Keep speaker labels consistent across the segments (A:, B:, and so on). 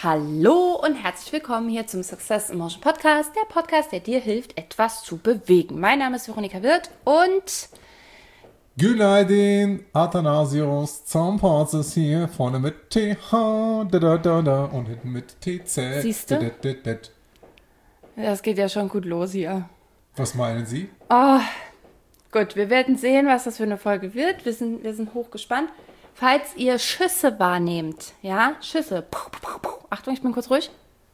A: Hallo und herzlich willkommen hier zum Success in Motion Podcast, der Podcast, der dir hilft, etwas zu bewegen. Mein Name ist Veronika Wirth und
B: Günaydin, Athanasios Zahnparzes hier, vorne mit TH, und hinten mit TZ.
A: Siehst du? Das geht ja schon gut los hier.
B: Was meinen Sie?
A: Oh, gut, wir werden sehen, was das für eine Folge wird. Wir sind hochgespannt. Falls ihr Schüsse wahrnehmt, ja, Schüsse. Puh, puh, puh. Achtung, ich bin kurz ruhig.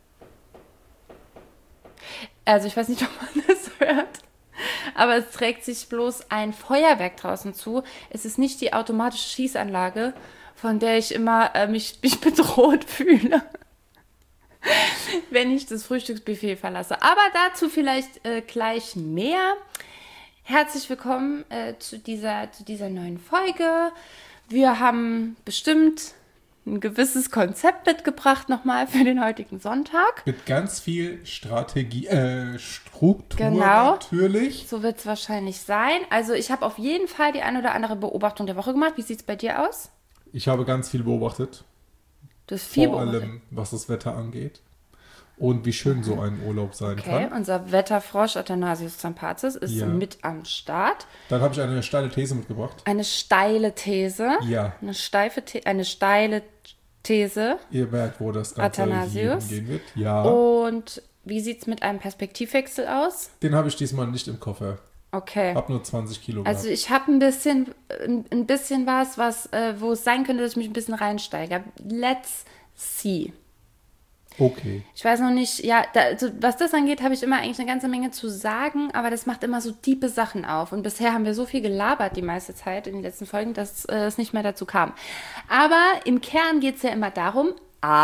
A: Also ich weiß nicht, ob man das hört, aber es trägt sich bloß ein Feuerwerk draußen zu. Es ist nicht die automatische Schießanlage, von der ich immer mich bedroht fühle, wenn ich das Frühstücksbuffet verlasse. Aber dazu vielleicht gleich mehr. Herzlich willkommen zu dieser neuen Folge. Wir haben bestimmt ein gewisses Konzept mitgebracht nochmal für den heutigen Sonntag.
B: Mit ganz viel Strategie, Struktur
A: Genau.
B: natürlich.
A: So wird es wahrscheinlich sein. Also ich habe auf jeden Fall die ein oder andere Beobachtung der Woche gemacht. Wie sieht es bei dir aus?
B: Ich habe ganz viel beobachtet.
A: Du hast viel
B: Vor
A: beobachtet.
B: allem, was das Wetter angeht. Und wie schön so ein Urlaub sein
A: Okay,
B: kann.
A: unser Wetterfrosch Athanasios Zampazis ist
B: Ja.
A: mit am Start.
B: Dann habe ich eine steile These mitgebracht.
A: Eine steile These.
B: Ja.
A: Eine steile These.
B: Ihr merkt, wo das Ganze
A: Athanasios.
B: hingehen wird. Ja.
A: Und wie sieht es mit einem Perspektivwechsel aus?
B: Den habe ich diesmal nicht im Koffer.
A: Okay.
B: Hab nur 20 Kilo
A: Also
B: gehabt.
A: ich habe ein bisschen was wo es sein könnte, dass ich mich ein bisschen reinsteige. Let's see.
B: Okay.
A: Ich weiß noch nicht, ja, also was das angeht, habe ich immer eigentlich eine ganze Menge zu sagen, aber das macht immer so tiefe Sachen auf. Und bisher haben wir so viel gelabert die meiste Zeit in den letzten Folgen, dass es nicht mehr dazu kam. Aber im Kern geht es ja immer darum,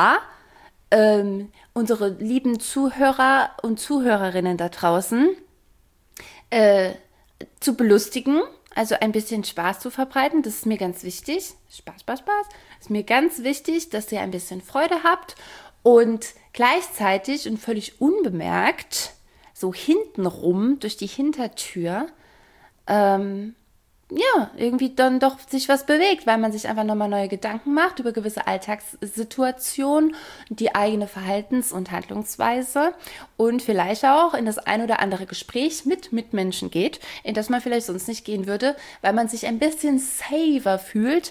A: unsere lieben Zuhörer und Zuhörerinnen da draußen zu belustigen, also ein bisschen Spaß zu verbreiten. Das ist mir ganz wichtig. Spaß. Ist mir ganz wichtig, dass ihr ein bisschen Freude habt und gleichzeitig und völlig unbemerkt so hintenrum durch die Hintertür irgendwie dann doch sich was bewegt, weil man sich einfach nochmal neue Gedanken macht über gewisse Alltagssituationen, die eigene Verhaltens- und Handlungsweise und vielleicht auch in das ein oder andere Gespräch mit Mitmenschen geht, in das man vielleicht sonst nicht gehen würde, weil man sich ein bisschen safer fühlt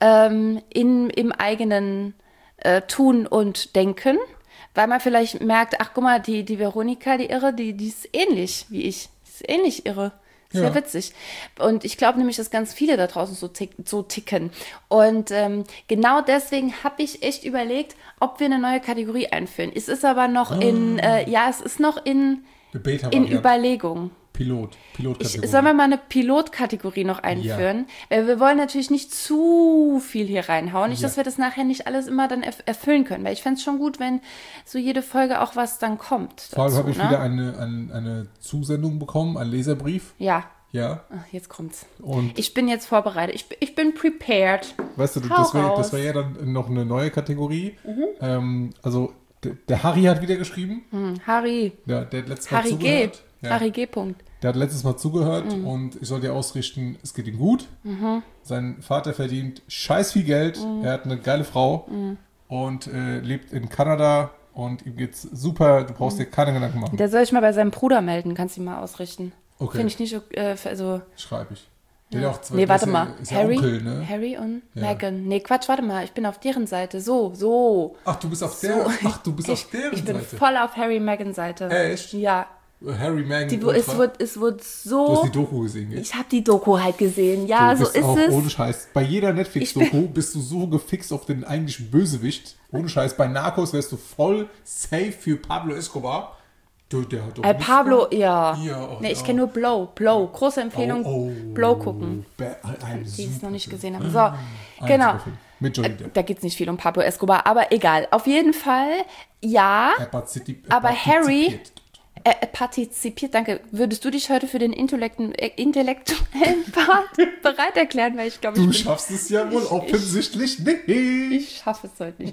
A: im eigenen Tun und Denken, weil man vielleicht merkt, ach guck mal, die Veronika, die Irre, die ist ähnlich wie ich, die ist ähnlich irre. Sehr
B: Ja.
A: witzig. Und ich glaube nämlich, dass ganz viele da draußen so ticken. Und genau deswegen habe ich echt überlegt, ob wir eine neue Kategorie einführen. Es ist aber noch in
B: Beta-Variante.
A: Überlegung.
B: Pilotkategorie.
A: Sollen wir mal eine Pilotkategorie noch einführen? Weil wir wollen natürlich nicht zu viel hier reinhauen. Nicht,
B: Ja.
A: dass wir das nachher nicht alles immer dann erfüllen können. Weil ich fände es schon gut, wenn so jede Folge auch was dann kommt.
B: Vor allem
A: dazu,
B: habe ich wieder eine Zusendung bekommen, einen Leserbrief.
A: Ja,
B: Ja.
A: ach, jetzt kommt's.
B: Und
A: Ich bin jetzt vorbereitet. Ich bin prepared.
B: weißt du,
A: Hau
B: das wäre
A: raus.
B: ja dann noch eine neue Kategorie. Also der Harry hat wieder geschrieben.
A: Harry.
B: Der hat letztes Mal
A: Harry G.
B: zugehört. Ja.
A: Harry G. Punkt.
B: Der hat letztes Mal zugehört und ich soll dir ausrichten, es geht ihm gut. Sein Vater verdient scheiß viel Geld. Er hat eine geile Frau und lebt in Kanada und ihm geht's super. Du brauchst dir keine Gedanken machen.
A: Der soll ich mal bei seinem Bruder melden. Kannst du ihn mal ausrichten.
B: Okay.
A: Finde ich nicht, also...
B: Schreibe ich. Der hat auch zwei,
A: Nee,
B: der
A: warte
B: ist
A: mal.
B: Ja, ist ja Onkel, ne?
A: Harry und
B: Ja.
A: Meghan. Nee, Quatsch, warte mal. Ich bin auf deren Seite. So.
B: Ach, du bist auf
A: So.
B: deren Seite.
A: Ich bin voll auf Harry Meghan Seite.
B: Echt?
A: Ja.
B: Harry, Meghan,
A: Es
B: Ultra.
A: wird
B: Du
A: so...
B: hast die Doku gesehen, gell?
A: Ich habe die Doku halt gesehen. Ja,
B: Du
A: so
B: bist
A: ist
B: auch,
A: es.
B: ohne Scheiß. Bei jeder Netflix-Doku bist du so gefixt auf den eigentlichen Bösewicht. Ohne Scheiß. Bei Narcos wärst du voll safe für Pablo Escobar. Der hat doch nichts
A: Pablo,
B: gemacht.
A: ja.
B: Ja, auch,
A: Nee, ich
B: ja.
A: kenne nur Blow. Große Empfehlung.
B: Oh,
A: Blow gucken.
B: Ein
A: Die es noch nicht
B: super
A: gesehen
B: Film.
A: haben. So,
B: Ein
A: genau.
B: super Film. Mit Johnny Depp.
A: Da geht es nicht viel um Pablo Escobar, aber egal. Auf jeden Fall, ja. Aber Harry partizipiert, danke. Würdest du dich heute für den intellektuellen Part bereit erklären? Weil ich glaube,
B: Du schaffst es ja wohl offensichtlich nicht.
A: ich schaffe es heute nicht.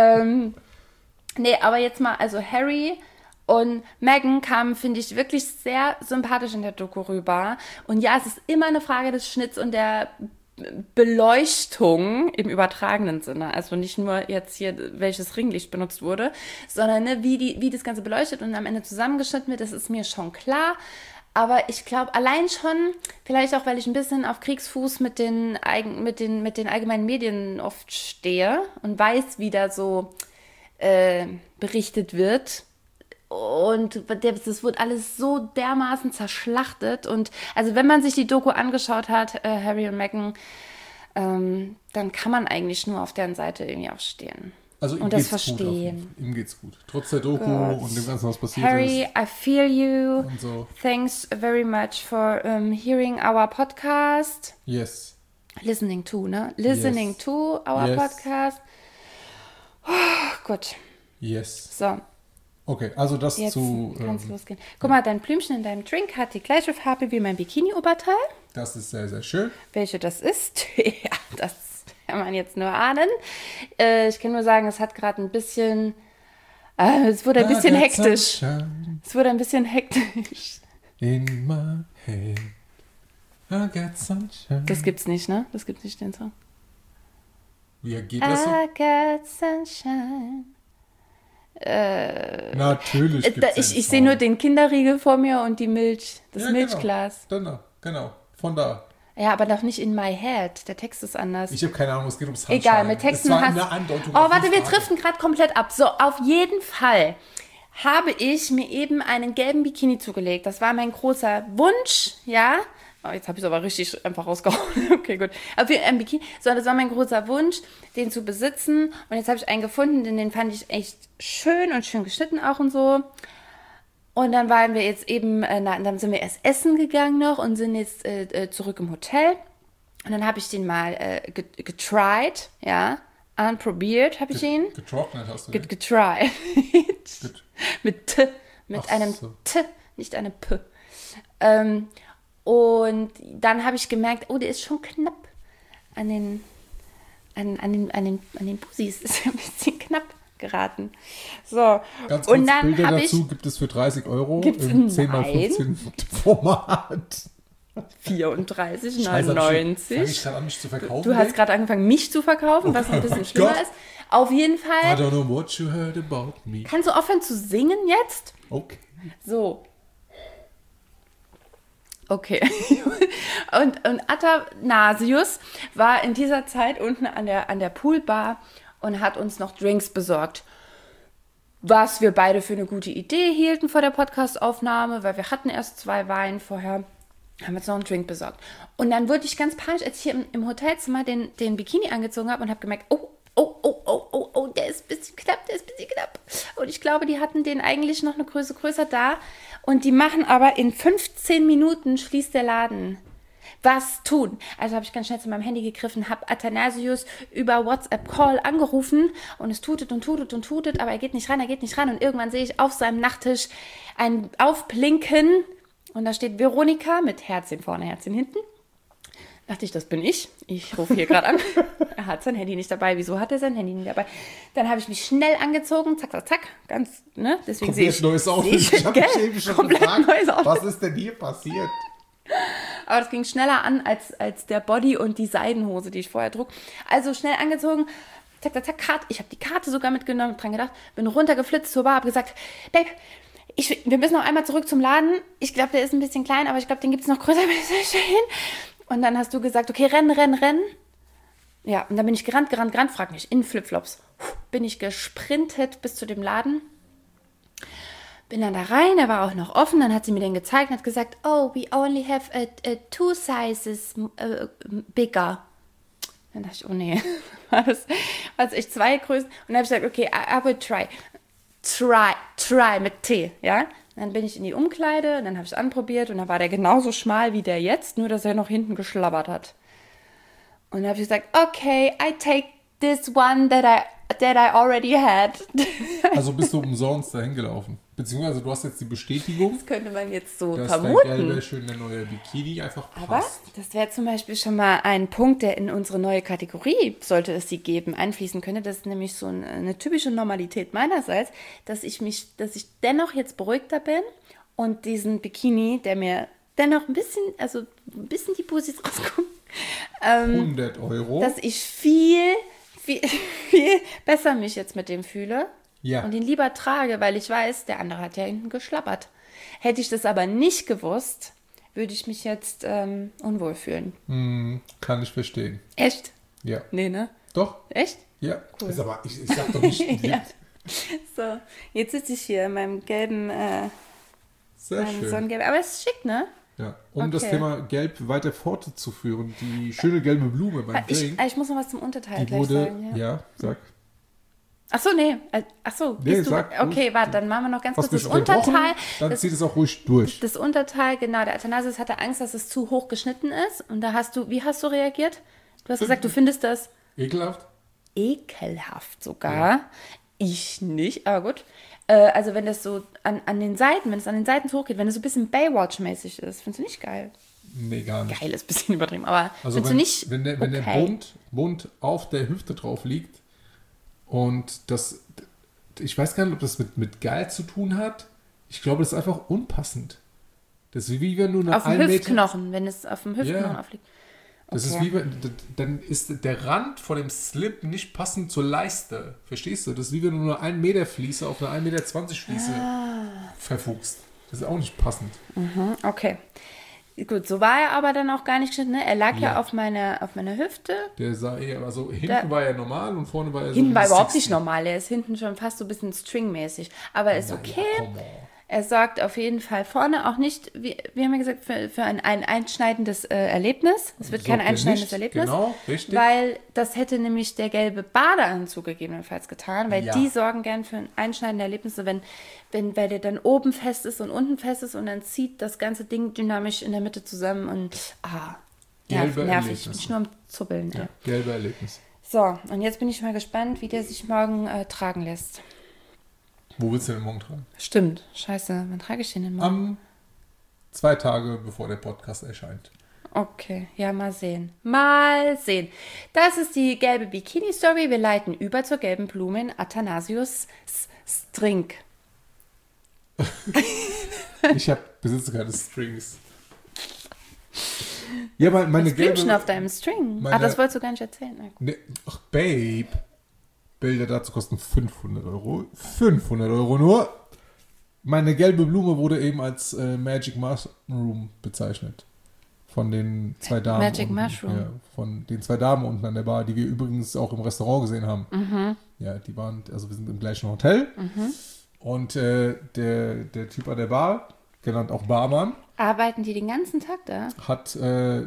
A: Nee, aber jetzt mal, also Harry und Meghan kamen, finde ich, wirklich sehr sympathisch in der Doku rüber. Und ja, es ist immer eine Frage des Schnitts und der Beleuchtung im übertragenen Sinne. Also nicht nur jetzt hier, welches Ringlicht benutzt wurde, sondern ne, wie das Ganze beleuchtet und am Ende zusammengeschnitten wird, das ist mir schon klar. Aber ich glaube, allein schon, vielleicht auch, weil ich ein bisschen auf Kriegsfuß mit den allgemeinen Medien oft stehe und weiß, wie da so berichtet wird. Und das wird alles so dermaßen zerschlachtet. Und also wenn man sich die Doku angeschaut hat, Harry und Meghan, dann kann man eigentlich nur auf deren Seite irgendwie auch stehen.
B: Also ihm
A: und
B: geht's
A: das verstehen.
B: Gut ihm geht's gut. Trotz der Doku und dem Ganzen, was passiert
A: Harry,
B: ist.
A: I feel you.
B: Und so.
A: Thanks very much for hearing our podcast.
B: Yes.
A: Listening to, ne? Listening
B: Yes.
A: to our
B: Yes.
A: Podcast. Oh, gut.
B: Yes.
A: So,
B: Okay, also das
A: jetzt
B: zu...
A: kann es losgehen. Guck mal, dein Blümchen in deinem Drink hat die gleiche Farbe wie mein Bikini-Oberteil.
B: Das ist sehr, sehr schön.
A: Welche das ist? Ja, das kann man jetzt nur ahnen. Ich kann nur sagen, es hat gerade ein bisschen... es wurde ein bisschen hektisch. Es wurde ein bisschen hektisch.
B: In my head, I got sunshine.
A: Das gibt's nicht, ne? Das gibt's nicht, den Song.
B: Wie geht das so?
A: I got sunshine.
B: Natürlich gibt's
A: Ich
B: den
A: sehe
B: Song.
A: nur den Kinderriegel vor mir und die Milch, das
B: Ja,
A: Milchglas.
B: Genau. Von da.
A: Ja, aber doch nicht in my head. Der Text ist anders.
B: Ich habe keine Ahnung, es geht ums Sunshine.
A: Egal, mit Texten
B: es war
A: hast...
B: eine Andeutung
A: Oh,
B: auf die
A: warte, wir
B: Frage.
A: driften gerade komplett ab. So, auf jeden Fall habe ich mir eben einen gelben Bikini zugelegt. Das war mein großer Wunsch, ja. Oh, jetzt habe ich es aber richtig einfach rausgehauen. Okay, gut. Auf jeden Fall ein Bikini. So, das war mein großer Wunsch, den zu besitzen. Und jetzt habe ich einen gefunden, den fand ich echt schön und schön geschnitten auch und so. Und dann waren wir jetzt eben, dann sind wir erst essen gegangen noch und sind jetzt zurück im Hotel. Und dann habe ich den mal getried, ja, anprobiert habe ich ihn.
B: Getrocknet hast du den?
A: Getried. Mit T, mit
B: Ach
A: einem
B: so.
A: T, nicht einem P. Und dann habe ich gemerkt, oh, der ist schon knapp an den Busis. Ist ein bisschen knapp geraten. So,
B: Ganz kurz,
A: und dann
B: Bilder
A: habe ich
B: dazu gibt es für 30 Euro
A: Gibt's?
B: im 10x15 Format.
A: 34,99.
B: Fange ich gerade an, mich zu verkaufen?
A: Du hast gerade angefangen, mich zu verkaufen, was ein bisschen schlimmer
B: Gott.
A: ist. Auf jeden
B: I
A: Fall.
B: don't know what you heard about me.
A: Kannst du aufhören zu singen jetzt?
B: Okay.
A: So. Okay. Und Athanasius war in dieser Zeit unten an der Poolbar und hat uns noch Drinks besorgt. Was wir beide für eine gute Idee hielten vor der Podcastaufnahme, weil wir hatten erst 2 Wein vorher. Haben wir uns noch einen Drink besorgt. Und dann wurde ich ganz panisch, als ich hier im Hotelzimmer den Bikini angezogen habe und habe gemerkt, oh, der ist ein bisschen knapp. Und ich glaube, die hatten den eigentlich noch eine Größe größer da. Und die machen aber in 15 Minuten schließt der Laden. Was tun? Also habe ich ganz schnell zu meinem Handy gegriffen, habe Athanasius über WhatsApp-Call angerufen und es tutet, aber er geht nicht ran. Und irgendwann sehe ich auf seinem Nachttisch ein Aufblinken und da steht Veronika mit Herzchen vorne, Herzchen hinten. Dachte ich, das bin ich. Ich rufe hier gerade an. Er hat sein Handy nicht dabei. Wieso hat er sein Handy nicht dabei? Dann habe ich mich schnell angezogen. Zack, zack, zack. Ganz, ne? Deswegen sehe ich...
B: Neues Outfit. Ich habe mich eben schon
A: komplett
B: gefragt,
A: neues Outfit.
B: was ist denn hier passiert?
A: Aber das ging schneller an als der Body und die Seidenhose, die ich vorher trug. Also schnell angezogen. Zack, zack, zack. Karte. Ich habe die Karte sogar mitgenommen, dran gedacht. Bin runtergeflitzt zur Bar, habe gesagt, Babe, wir müssen noch einmal zurück zum Laden. Ich glaube, der ist ein bisschen klein, aber ich glaube, den gibt es noch größer. Und dann hast du gesagt, okay, renn. Ja, und dann bin ich gerannt, frag mich, in Flipflops. Bin ich gesprintet bis zu dem Laden. Bin dann da rein, der war auch noch offen. Dann hat sie mir den gezeigt und hat gesagt, oh, we only have 2 sizes bigger. Dann dachte ich, oh nee, war das echt 2 Größen. Und dann habe ich gesagt, okay, I will try. Try mit T, ja. Dann bin ich in die Umkleide und dann habe ich es anprobiert und dann war der genauso schmal wie der jetzt, nur dass er noch hinten geschlabbert hat. Und dann habe ich gesagt, okay, I take this one that I already had.
B: Also bist du umsonst dahin gelaufen. Beziehungsweise du hast jetzt die Bestätigung,
A: Das könnte man jetzt so
B: dass dein
A: vermuten.
B: gelber, schöner neuer Bikini einfach
A: Aber
B: passt.
A: das wäre zum Beispiel schon mal ein Punkt, der in unsere neue Kategorie, sollte es sie geben, einfließen könnte. Das ist nämlich so eine typische Normalität meinerseits, dass ich dennoch jetzt beruhigter bin und diesen Bikini, der mir dennoch ein bisschen die Busis rauskommt,
B: 100 Euro.
A: dass ich viel, viel besser mich jetzt mit dem fühle
B: Ja.
A: und ihn lieber trage, weil ich weiß, der andere hat ja hinten geschlappert. Hätte ich das aber nicht gewusst, würde ich mich jetzt unwohl fühlen.
B: Kann ich verstehen.
A: Echt?
B: Ja.
A: Nee, ne?
B: Doch?
A: Echt?
B: Ja. Cool. Ist aber, ich sag doch nicht.
A: Ja. So, jetzt sitze ich hier in meinem gelben,
B: Sehr schön.
A: Sonnengelb. Aber es ist schick, ne?
B: Ja. Um das
A: Okay.
B: Thema Gelb weiter fortzuführen, die schöne gelbe Blume beim Drink,
A: Ich muss noch was zum Unterteil
B: die
A: gleich
B: wurde,
A: sagen.
B: ja, sag.
A: Ach so, nee. Ach so,
B: Nee,
A: gehst du.
B: sag
A: Okay,
B: ruhig.
A: warte, dann machen wir noch ganz
B: Hast
A: kurz
B: du
A: das
B: mich unterbrochen?
A: Unterteil.
B: Dann zieht es auch ruhig durch.
A: Das Unterteil, genau, der Athanasius hatte Angst, dass es zu hoch geschnitten ist. Und da wie hast du reagiert? Du hast gesagt, du findest das
B: Ekelhaft?
A: ekelhaft sogar. Ich nicht, aber gut. Also wenn das so an den Seiten, wenn es an den Seiten so hochgeht, wenn es so ein bisschen Baywatch-mäßig ist, findest du nicht geil?
B: Nee, gar nicht.
A: Geil ist ein bisschen übertrieben, aber
B: Also
A: findest du nicht
B: wenn der
A: okay?
B: Bund auf der Hüfte drauf liegt und das, ich weiß gar nicht, ob das mit geil zu tun hat. Ich glaube, das ist einfach unpassend. Das ist wie wenn du
A: Auf dem
B: 1 Meter...
A: Hüftknochen, wenn es auf dem Hüftknochen
B: Ja.
A: aufliegt.
B: Das ist wie wenn, dann ist der Rand von dem Slip nicht passend zur Leiste. Verstehst du? Das ist wie wenn du nur 1 Meter Fliese auf eine 1,20 Meter Fliese verfuchst. Das ist auch nicht passend.
A: Okay. Gut, so war er aber dann auch gar nicht geschnitten. Ne? Er lag ja,
B: Ja.
A: auf meiner Hüfte.
B: Der sah eher, also hinten
A: Da-
B: war er normal und vorne war er so
A: Hinten war
B: ein
A: überhaupt
B: 60.
A: nicht normal. Er ist hinten schon fast so ein bisschen stringmäßig. Aber ist okay.
B: Ja, come on.
A: Er sorgt auf jeden Fall vorne auch nicht, wie haben wir gesagt, für ein einschneidendes Erlebnis. Es wird kein
B: Sorgt er
A: einschneidendes
B: nicht,
A: Erlebnis.
B: genau, richtig.
A: Weil das hätte nämlich der gelbe Badeanzug gegebenenfalls getan, weil
B: Ja.
A: die sorgen gern für ein einschneidendes Erlebnis, weil der dann oben fest ist und unten fest ist und dann zieht das ganze Ding dynamisch in der Mitte zusammen und
B: Gelbe
A: nervig.
B: Erlebnisse.
A: Bin ich nur am Zuppeln.
B: Ja,
A: Ey.
B: gelbe Erlebnis.
A: So, und jetzt bin ich mal gespannt, wie der sich morgen tragen lässt.
B: Wo willst du den morgen tragen?
A: Stimmt, scheiße, wann trage ich den denn morgen?
B: Am 2 Tage bevor der Podcast erscheint.
A: Okay, ja, mal sehen. Mal sehen. Das ist die gelbe Bikini-Story. Wir leiten über zur gelben Blume in Athanasius Drink.
B: Ich besitze keine Strings. Ja, meine
A: Blümchen
B: gelbe...
A: auf deinem String.
B: meine-
A: Das wolltest du gar nicht erzählen. Na gut.
B: Ne, ach, Babe. Bilder dazu kosten 500 Euro. 500 Euro nur. Meine gelbe Blume wurde eben als Magic Mushroom bezeichnet. Von den 2 Damen.
A: Magic
B: unten.
A: Mushroom.
B: Ja, von den 2 Damen unten an der Bar, die wir übrigens auch im Restaurant gesehen haben. Ja, die waren, also wir sind im gleichen Hotel. Und der Typ an der Bar, genannt auch Barmann,
A: Arbeiten die den ganzen Tag da?
B: hat,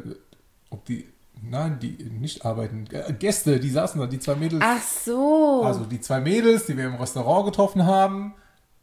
B: die nicht arbeiten, Gäste, die saßen da, die 2 Mädels.
A: Ach so.
B: Also die 2 Mädels, die wir im Restaurant getroffen haben,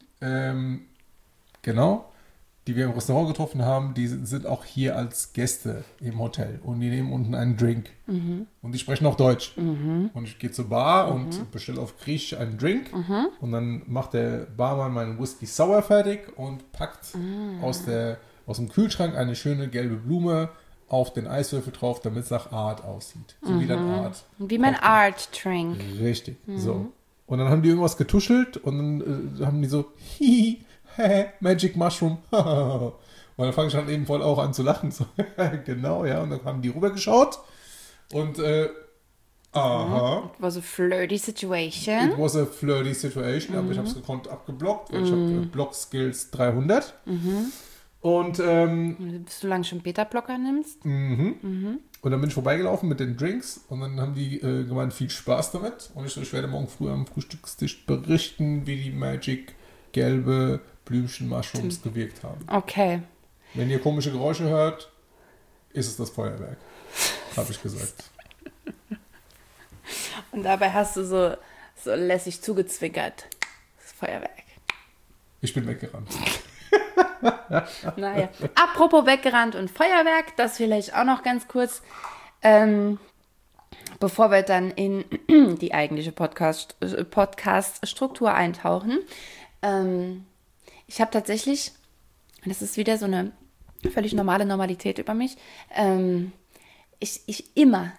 B: genau, die wir im Restaurant getroffen haben, die sind auch hier als Gäste im Hotel und die nehmen unten einen Drink. Und die sprechen auch Deutsch. Und ich gehe zur Bar und bestelle auf Griechisch einen Drink und dann macht der Barmann meinen Whisky Sour fertig und packt aus dem Kühlschrank eine schöne gelbe Blume auf den Eiswürfel drauf, damit es nach Art aussieht. So wie dann Art.
A: Wie mein Art Drink.
B: Richtig, so. Und dann haben die irgendwas getuschelt und dann haben die so, hihi, Magic Mushroom. Und dann fange ich dann eben voll auch an zu lachen. So, genau, ja. Und dann haben die rübergeschaut und aha.
A: It was a flirty situation.
B: It was a flirty situation, aber ich habe es gekonnt abgeblockt, weil ich habe Block Skills 300. Und
A: Bis du lange schon Beta-Blocker nimmst.
B: und dann bin ich vorbeigelaufen mit den Drinks und dann haben die gemeint, viel Spaß damit. Und ich werde morgen früh am Frühstückstisch berichten, wie die Magic gelbe Blümchen-Mushrooms gewirkt haben.
A: Okay.
B: Wenn ihr komische Geräusche hört, ist es das Feuerwerk, habe ich gesagt.
A: Und dabei hast du so lässig zugezwinkert. Das Feuerwerk.
B: Ich bin weggerannt.
A: Naja. Apropos weggerannt und Feuerwerk, das vielleicht auch noch ganz kurz, bevor wir dann in die eigentliche Podcast-Struktur eintauchen. Ich habe tatsächlich, das ist wieder so eine völlig normale Normalität über mich, ich immer,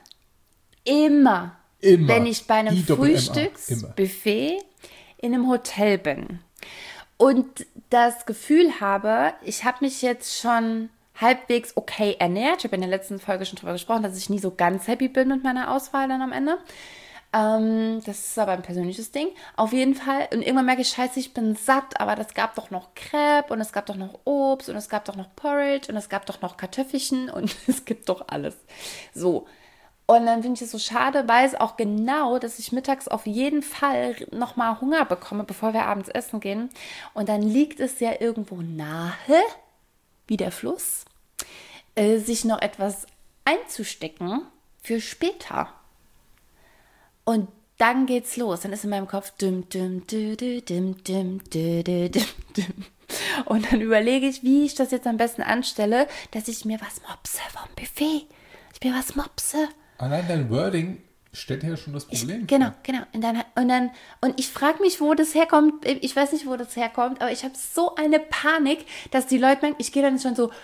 A: wenn ich bei einem
B: IWMA,
A: Frühstücksbuffet in einem Hotel bin und das Gefühl habe, ich habe mich jetzt schon halbwegs okay ernährt. Ich habe in der letzten Folge schon drüber gesprochen, dass ich nie so ganz happy bin mit meiner Auswahl dann am Ende. Das ist aber ein persönliches Ding. Auf jeden Fall. Und irgendwann merke ich, scheiße, ich bin satt, aber es gab doch noch Crepe und es gab doch noch Obst und es gab doch noch Porridge und es gab doch noch Kartoffelchen und es gibt doch alles. So. Und dann finde ich es so schade, weiß auch genau, dass ich mittags auf jeden Fall nochmal Hunger bekomme, bevor wir abends essen gehen. Und dann liegt es ja irgendwo nahe, wie der Fluss, sich noch etwas einzustecken für später. Und dann geht's los. Dann ist in meinem Kopf dim, dim, dim, dim, dim, dim, dim, dim. Und dann überlege ich, wie ich das jetzt am besten anstelle, dass ich mir was mopse vom Buffet. Ich mir was mopse.
B: Allein dein Wording stellt ja schon das Problem.
A: Genau. Und ich frage mich, wo das herkommt. Ich weiß nicht, wo das herkommt, aber ich habe so eine Panik, dass die Leute merken, ich gehe dann schon so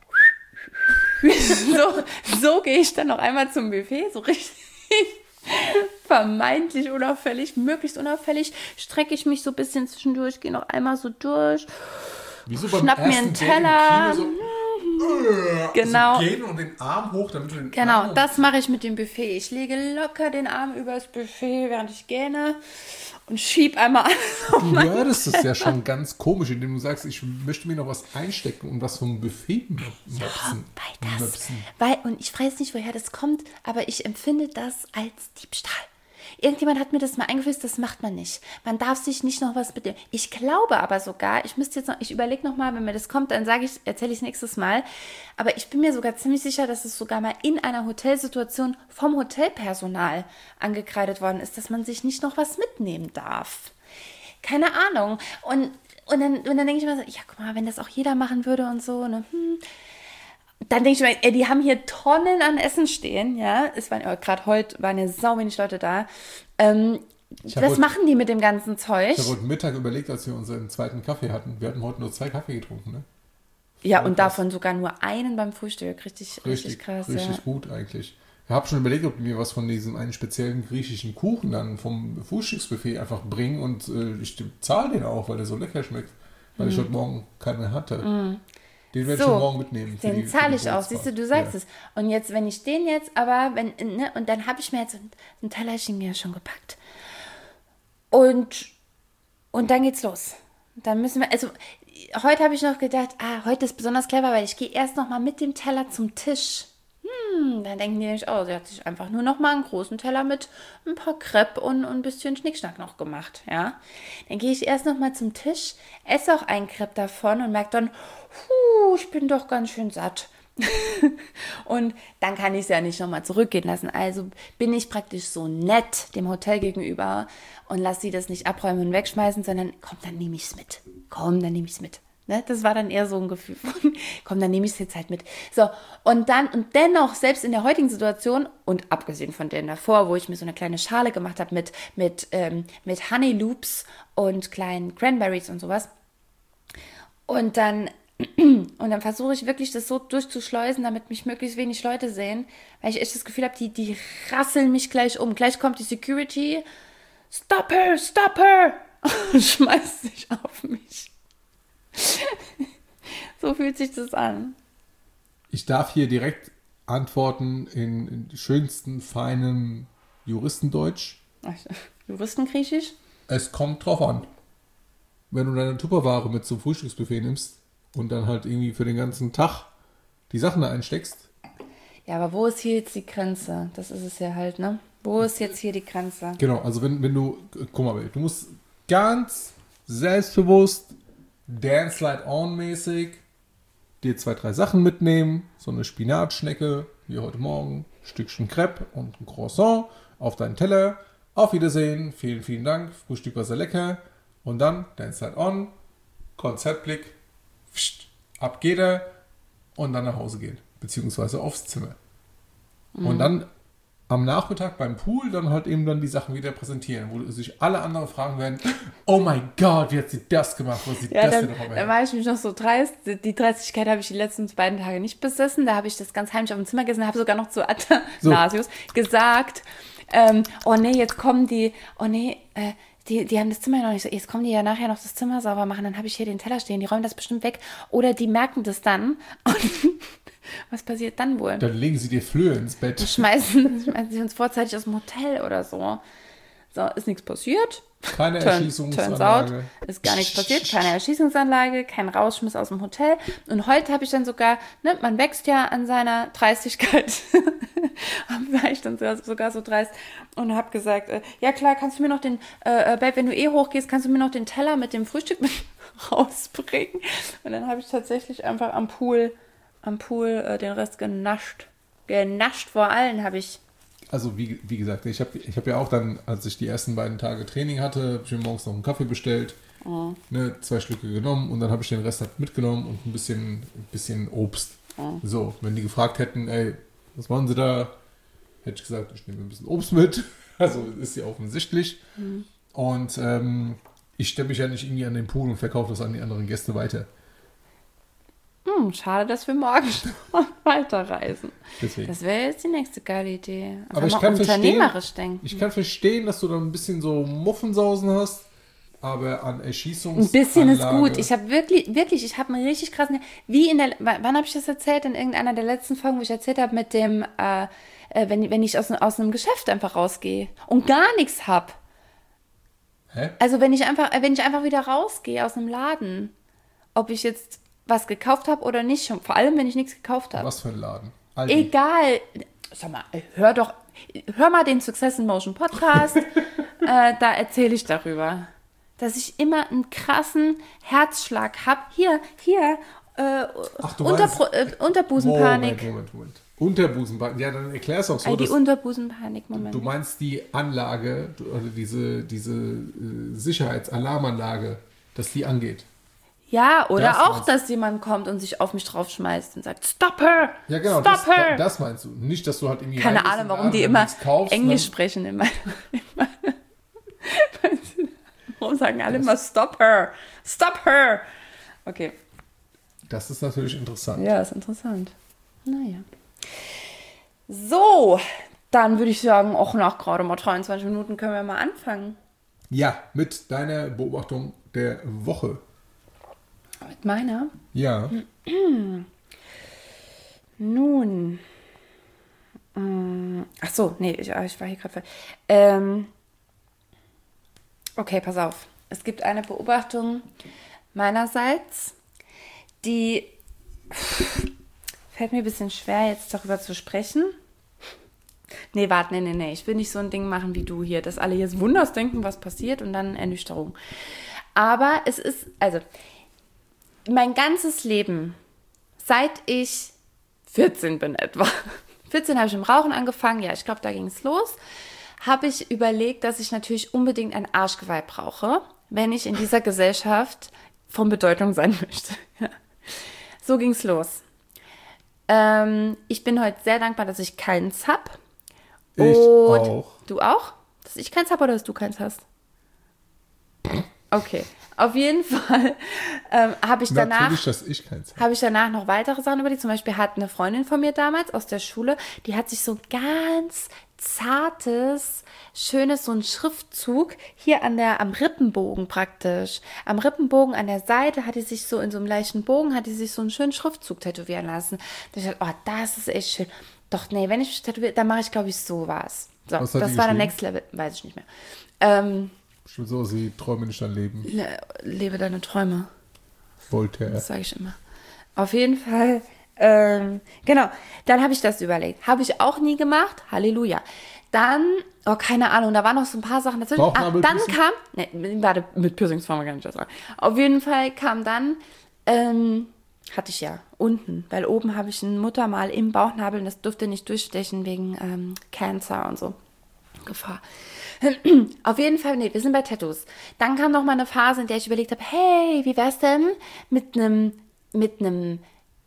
A: so gehe ich dann noch einmal zum Buffet, so richtig vermeintlich unauffällig, möglichst unauffällig, strecke ich mich so ein bisschen zwischendurch, gehe noch einmal so durch, schnapp mir einen Teller. Genau.
B: So gehen und den Arm hoch, damit du den
A: Genau,
B: Arm
A: das mache ich mit dem Buffet. Ich lege locker den Arm übers Buffet, während ich gähne und schieb einmal alles auf
B: Du hörtest es ja schon ganz komisch, indem du sagst, ich möchte mir noch was einstecken und was vom Buffet mopsen.
A: Und ich weiß nicht, woher das kommt, aber ich empfinde das als Diebstahl. Irgendjemand hat mir das mal eingeflößt, das macht man nicht. Man darf sich nicht noch was mit dem. Ich glaube aber sogar, ich überlege noch mal, wenn mir das kommt, dann erzähle ich es nächstes Mal. Aber ich bin mir sogar ziemlich sicher, dass es sogar mal in einer Hotelsituation vom Hotelpersonal angekreidet worden ist, dass man sich nicht noch was mitnehmen darf. Keine Ahnung. Und dann denke ich mir so, ja, guck mal, wenn das auch jeder machen würde und so, ne, Dann denke ich mir, die haben hier Tonnen an Essen stehen, ja. Gerade heute waren ja sau wenig Leute da. Was machen die mit dem ganzen Zeug?
B: Ich habe heute Mittag überlegt, als wir unseren zweiten Kaffee hatten. Wir hatten heute nur 2 Kaffee getrunken, ne?
A: Ja, und davon sogar nur einen beim Frühstück. Richtig krass,
B: richtig gut eigentlich. Ich habe schon überlegt, ob die mir was von diesem einen speziellen griechischen Kuchen dann vom Frühstücksbuffet einfach bringen und ich zahle den auch, weil der so lecker schmeckt. Weil ich heute Morgen keinen mehr hatte. Den werde ich schon morgen mitnehmen.
A: Den zahle ich auch. Siehst du, du sagst es. Und jetzt, wenn ich den jetzt, und dann habe ich mir jetzt ein Tellerchen ja schon gepackt. Und dann geht's los. Dann müssen wir, also heute habe ich noch gedacht, heute ist besonders clever, weil ich gehe erst noch mal mit dem Teller zum Tisch. Dann denken die nämlich, sie hat sich einfach nur noch mal einen großen Teller mit ein paar Crepe und ein bisschen Schnickschnack noch gemacht, ja. Dann gehe ich erst noch mal zum Tisch, esse auch einen Crepe davon und merke dann, ich bin doch ganz schön satt. Und dann kann ich es ja nicht noch mal zurückgehen lassen. Also bin ich praktisch so nett dem Hotel gegenüber und lasse sie das nicht abräumen und wegschmeißen, sondern komm, dann nehme ich es mit. Ne? Das war dann eher so ein Gefühl von, komm, dann nehme ich es jetzt halt mit. So, und dennoch, selbst in der heutigen Situation, und abgesehen von der davor, wo ich mir so eine kleine Schale gemacht habe mit Honey Loops und kleinen Cranberries und sowas, und dann versuche ich wirklich, das so durchzuschleusen, damit mich möglichst wenig Leute sehen, weil ich echt das Gefühl habe, die rasseln mich gleich um. Gleich kommt die Security, stop her, und schmeißt sich auf mich. So fühlt sich das an.
B: Ich darf hier direkt antworten in schönsten, feinen Juristendeutsch.
A: Juristengriechisch?
B: Es kommt drauf an. Wenn du deine Tupperware mit zum Frühstücksbuffet nimmst und dann halt irgendwie für den ganzen Tag die Sachen da einsteckst.
A: Ja, aber wo ist hier jetzt die Grenze? Das ist es ja halt, ne? Wo ist jetzt hier die Grenze?
B: Genau, also wenn du, guck mal, du musst ganz selbstbewusst Dance Light On mäßig dir 2, 3 Sachen mitnehmen, so eine Spinatschnecke, wie heute Morgen, ein Stückchen Crepe und ein Croissant auf deinen Teller. Auf Wiedersehen, vielen, vielen Dank, Frühstück war sehr lecker. Und dann Dance Light On, Konzertblick, ab geht er und dann nach Hause gehen, beziehungsweise aufs Zimmer. Und dann am Nachmittag beim Pool dann halt eben dann die Sachen wieder präsentieren, wo sich alle anderen fragen werden, oh mein Gott, wie hat sie das gemacht? Wo sieht das denn nochmal her?
A: Da war ich mich noch so dreist. Die Dreistigkeit habe ich die letzten 2 Tage nicht besessen. Da habe ich das ganz heimlich auf dem Zimmer gesessen, habe sogar noch zu Athanasius gesagt, oh nee, jetzt kommen die, Die haben das Zimmer noch nicht so. Jetzt kommen die ja nachher noch das Zimmer sauber machen, dann habe ich hier den Teller stehen. Die räumen das bestimmt weg. Oder die merken das dann. Und was passiert dann wohl?
B: Dann legen sie dir Flöhe ins Bett.
A: Schmeißen sie uns vorzeitig aus dem Hotel oder so. So, ist nichts passiert.
B: Keine
A: Turns
B: Erschießungsanlage.
A: out, ist gar nichts passiert. Keine Erschießungsanlage, kein Rausschmiss aus dem Hotel. Und heute habe ich dann sogar, ne, man wächst ja an seiner Dreistigkeit. War ich dann sogar so dreist und habe gesagt, ja klar, kannst du mir noch den, Babe, wenn du hochgehst, kannst du mir noch den Teller mit dem Frühstück mit rausbringen. Und dann habe ich tatsächlich einfach am Pool den Rest genascht. Genascht vor allen habe ich.
B: Also wie gesagt, ich hab ja auch dann, als ich die ersten beiden Tage Training hatte, habe ich mir morgens noch einen Kaffee bestellt, 2 Schlücke genommen und dann habe ich den Rest halt mitgenommen und ein bisschen Obst. So, wenn die gefragt hätten, ey, was machen sie da? Hätte ich gesagt, ich nehme ein bisschen Obst mit. Also ist ja offensichtlich. Und ich stelle mich ja nicht irgendwie an den Pool und verkaufe das an die anderen Gäste weiter.
A: Schade, dass wir morgen schon weiterreisen.
B: Deswegen.
A: Das wäre jetzt die nächste geile Idee.
B: Aber ich
A: mal
B: kann
A: unternehmerisch denken.
B: Ich kann verstehen, dass du da ein bisschen so Muffensausen hast, aber an Erschießungsanlage...
A: Ein bisschen ist gut. Ich habe wirklich, ich habe einen richtig krassen... wann habe ich das erzählt? In irgendeiner der letzten Folgen, wo ich erzählt habe mit dem, wenn ich aus einem Geschäft einfach rausgehe und gar nichts habe.
B: Hä?
A: Also wenn ich einfach wieder rausgehe aus einem Laden, ob ich jetzt was gekauft habe oder nicht, schon, vor allem wenn ich nichts gekauft habe.
B: Was für ein Laden? Aldi.
A: Egal. Sag mal, hör mal den Success in Motion Podcast. Da erzähle ich darüber, dass ich immer einen krassen Herzschlag habe. Hier,
B: Ach, du meinst,
A: Unterbusenpanik.
B: Moment. Unterbusenpanik. Ja, dann erklär's auch so.
A: Die Unterbusenpanik, Moment.
B: Du meinst die Anlage, oder diese Sicherheitsalarmanlage, dass die angeht.
A: Ja, oder
B: Das
A: auch,
B: meinst du.
A: dass jemand kommt und sich auf mich draufschmeißt und sagt, stop her!
B: Ja, genau,
A: Stop her!
B: das meinst du. Nicht, dass du halt irgendwie
A: Keine
B: reingehst
A: Ahnung,
B: in den
A: warum
B: Laden,
A: die
B: wenn
A: immer
B: du nichts kaufst,
A: Englisch
B: dann-
A: sprechen. Warum sagen alle immer stop her? Stop her! Okay.
B: Das ist natürlich interessant.
A: Ja, ist interessant. Naja. So, dann würde ich sagen, auch nach gerade mal 23 Minuten können wir mal anfangen.
B: Ja, mit deiner Beobachtung der Woche.
A: Mit meiner?
B: Ja.
A: Nun. Ach so, nee, ich war hier gerade. Okay, pass auf. Es gibt eine Beobachtung meinerseits, die fällt mir ein bisschen schwer, jetzt darüber zu sprechen. Nee, warte, nee. Ich will nicht so ein Ding machen wie du hier, dass alle jetzt wunders denken, was passiert und dann Ernüchterung. Aber es ist, also, mein ganzes Leben, seit ich 14 bin etwa, 14 habe ich im Rauchen angefangen, ja, ich glaube, da ging es los, habe ich überlegt, dass ich natürlich unbedingt ein Arschgeweih brauche, wenn ich in dieser Gesellschaft von Bedeutung sein möchte. Ja. So ging es los. Ich bin heute sehr dankbar, dass ich keins habe.
B: Ich auch.
A: Du auch? Dass ich keins habe oder dass du keins hast? Okay. Auf jeden Fall habe ich
B: Natürlich, dass ich keins habe.
A: habe ich danach noch weitere Sachen überlegt. Zum Beispiel hat eine Freundin von mir damals aus der Schule, die hat sich so ganz zartes, schönes, so ein Schriftzug hier am Rippenbogen praktisch. Am Rippenbogen an der Seite hat die sich so in so einem leichten Bogen, hat die sich so einen schönen Schriftzug tätowieren lassen. Da ich dachte, oh, das ist echt schön. Doch, nee, wenn ich mich tätowiere, dann mache ich, glaube ich, sowas. So,
B: Was hat
A: das
B: die
A: war der
B: geschrieben?
A: Next Level, weiß ich nicht mehr.
B: So, sie träume nicht dein Leben.
A: Lebe deine Träume.
B: Voltaire.
A: Das sage ich immer. Auf jeden Fall, genau, dann habe ich das überlegt. Habe ich auch nie gemacht. Halleluja. Dann, oh, keine Ahnung, da waren noch so ein paar Sachen dazwischen. Dann
B: Bauchnabelpiercing?
A: kam, ne, warte, mit Piercings fangen wir gar nicht erst an. Auf jeden Fall kam dann, hatte ich ja unten, weil oben habe ich ein Muttermal im Bauchnabel und das durfte nicht durchstechen wegen Cancer und so. Gefahr. Auf jeden Fall, nee, wir sind bei Tattoos. Dann kam noch mal eine Phase, in der ich überlegt habe, hey, wie wär's denn mit einem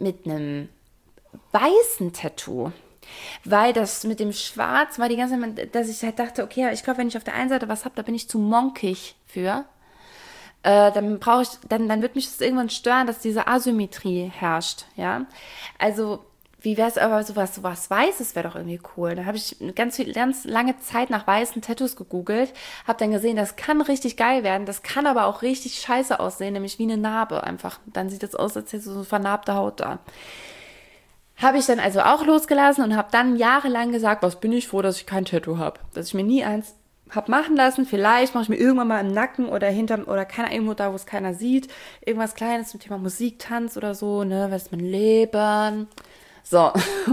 A: weißen Tattoo? Weil das mit dem Schwarz war die ganze Zeit, dass ich halt dachte, okay, ich glaube, wenn ich auf der einen Seite was habe, da bin ich zu monkig für. Dann wird mich das irgendwann stören, dass diese Asymmetrie herrscht, ja. Also wie wäre es aber sowas Weißes wäre doch irgendwie cool. Da habe ich ganz lange Zeit nach weißen Tattoos gegoogelt, habe dann gesehen, das kann richtig geil werden, das kann aber auch richtig scheiße aussehen, nämlich wie eine Narbe einfach. Dann sieht es aus, als hätte so vernarbte Haut da. Habe ich dann also auch losgelassen und habe dann jahrelang gesagt, was bin ich froh, dass ich kein Tattoo habe. Dass ich mir nie eins habe machen lassen. Vielleicht mache ich mir irgendwann mal im Nacken oder hinterm, oder keine Ahnung, da, wo es keiner sieht. Irgendwas Kleines zum Thema Musik, Tanz oder so, ne, was ist mein Leben? So.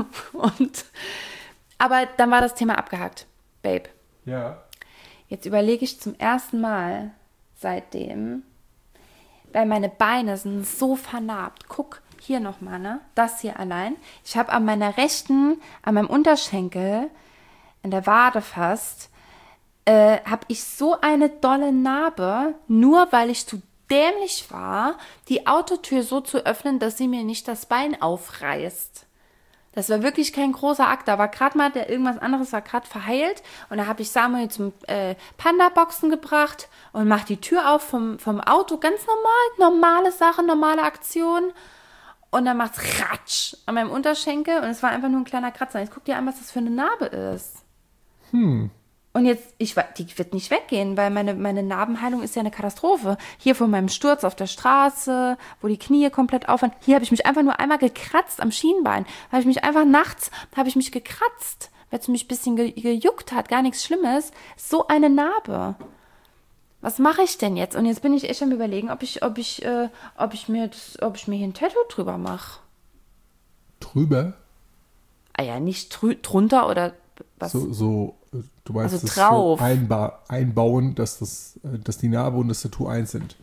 A: Aber dann war das Thema abgehakt. Babe.
B: Ja.
A: Jetzt überlege ich zum ersten Mal seitdem, weil meine Beine sind so vernarbt. Guck, hier nochmal, ne? Das hier allein. Ich habe an meiner rechten, an meinem Unterschenkel, in der Wade fast, habe ich so eine dolle Narbe, nur weil ich zu dämlich war, die Autotür so zu öffnen, dass sie mir nicht das Bein aufreißt. Das war wirklich kein großer Akt. Da war gerade mal irgendwas anderes war gerade verheilt und da habe ich Samuel zum Panda-Boxen gebracht und mache die Tür auf vom Auto. Ganz normal, normale Sache, normale Aktion. Und dann macht's Ratsch an meinem Unterschenkel und es war einfach nur ein kleiner Kratzer. Jetzt guck dir an, was das für eine Narbe ist. Und jetzt, die wird nicht weggehen, weil meine Narbenheilung ist ja eine Katastrophe. Hier von meinem Sturz auf der Straße, wo die Knie komplett aufhören. Hier habe ich mich einfach nur einmal gekratzt am Schienbein. Habe ich mich einfach nachts, habe ich mich gekratzt, weil es mich ein bisschen gejuckt hat. Gar nichts Schlimmes. So eine Narbe. Was mache ich denn jetzt? Und jetzt bin ich echt am Überlegen, ob ich mir hier ein Tattoo drüber mache.
B: Drüber?
A: Ah ja, nicht drunter oder was?
B: Du meinst,
A: also
B: das
A: drauf.
B: So einbauen, dass die Narbe und das Tattoo eins sind.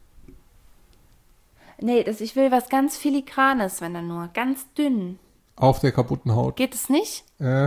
A: Nee, ich will was ganz Filigranes, wenn dann nur. Ganz dünn.
B: Auf der kaputten Haut.
A: Geht es nicht?